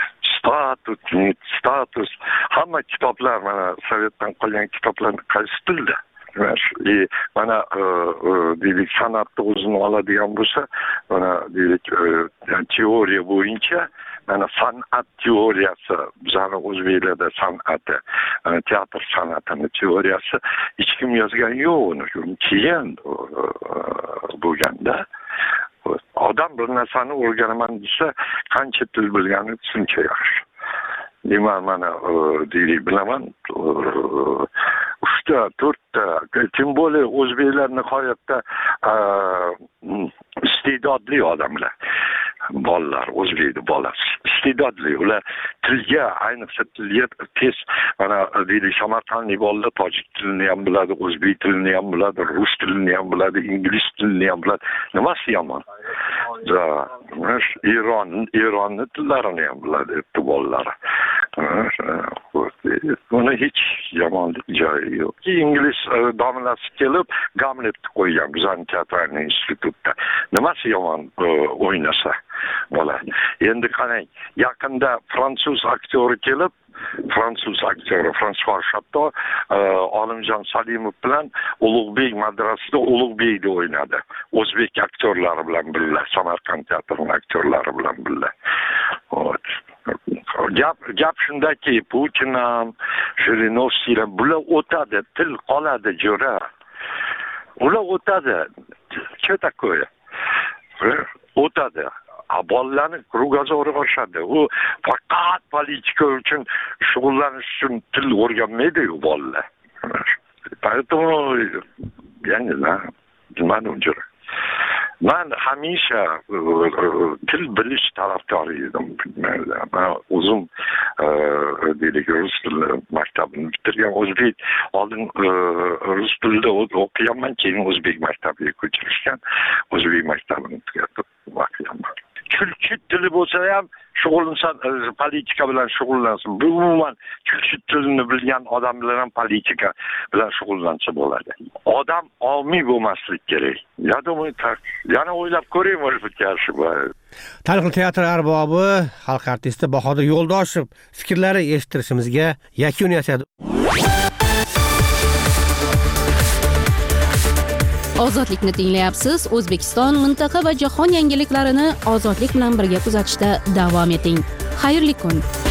[SPEAKER 18] Status, status. Hamma kitoblar, mana Sovetdan qolgan kitoblarni qaysi tilda? И mana deylik san'atni o'zini oladigan bo'lsa, mana deylik teoriya bo'yicha mana san'at teoriyasi, bizning o'zbeklarda san'ati, teatr san'atini teoriyasi hech kim yozgan yo'q uni. Keyin bo'lganda odam bir narsani o'rganaman desa, qancha til bilgani shuncha yaxshi. Nima mana deylik bilaman, uchta, to'rtta, tim bo'ldi o'zbeklar nihoyatda iste'dodli odamlar. Bolalar, o'zbek bolasi iste'dodli. Ular tilga, ayniqsa tilga tez, mana deylik Samarqandlik bolalar tojik tilini ham biladi, o'zbek tilini ham biladi, rus tilini ham biladi, ingliz tilini ham biladi. Nimasi yomon? Da, Eron, Eronning tillarini ham biladi bolalar. Buni hech yomonlik joyi yo'q. Ingliz domlasi kelib Gamletni qo'ygan bizning teatrning institutida. Nimasi yomon o'ynasa bola. Endi qarang, yaqinda fransuz aktyori kelib, fransuz aktyori François Chateau Olimjon Salimov bilan Ulug'bek madrasasida Ulug'bekni o'ynadi. O'zbek aktyorlari bilan birga, Samarqand teatrining aktyorlari bilan birga. gap gap shundaki, Putin ham, Jirinovskiy ham bular o'tadi, til qoladi jo'ra. Ular o'tadi. Che такое? O'tadi. Bolalarni krugozoru oshadi. U faqat politika uchun shug'ullanish uchun til o'rganmaydi-ku bolalar. Поэтому я не знаю, bilmadim jo'ra. Men hamisha til bilish tarafdori edim. Men o'zim deylik rus tili maktabini bitirgan, o'zbek oldin rus tilida o'qiganman, keyin o'zbek maktabiga ko'chirishgan, o'zbek maktabini tugatib o'qiganman. Turkcha tili bo'lsa ham shug'ullansa, politika bilan shug'ullansin. Bu umuman turkcha tilini bilgan odam bilan politika bilan shug'ullansa bo'ladi. Odam omiy bo'lmaslik kerak. Ya думаю, так. Yana o'ylab ko'ring, может быть, yaxshi bo'ladi.
[SPEAKER 6] Taniqli teatr arbobi, xalq artisti Bahodir Yo'ldoshev fikrlari eshittirishimizga yakun yasadi.
[SPEAKER 1] Ozodlikni tinglayapsiz. O'zbekiston, mintaqa va jahon yangiliklarini ozodlik bilan birga kuzatishda davom eting. Xayrli kun.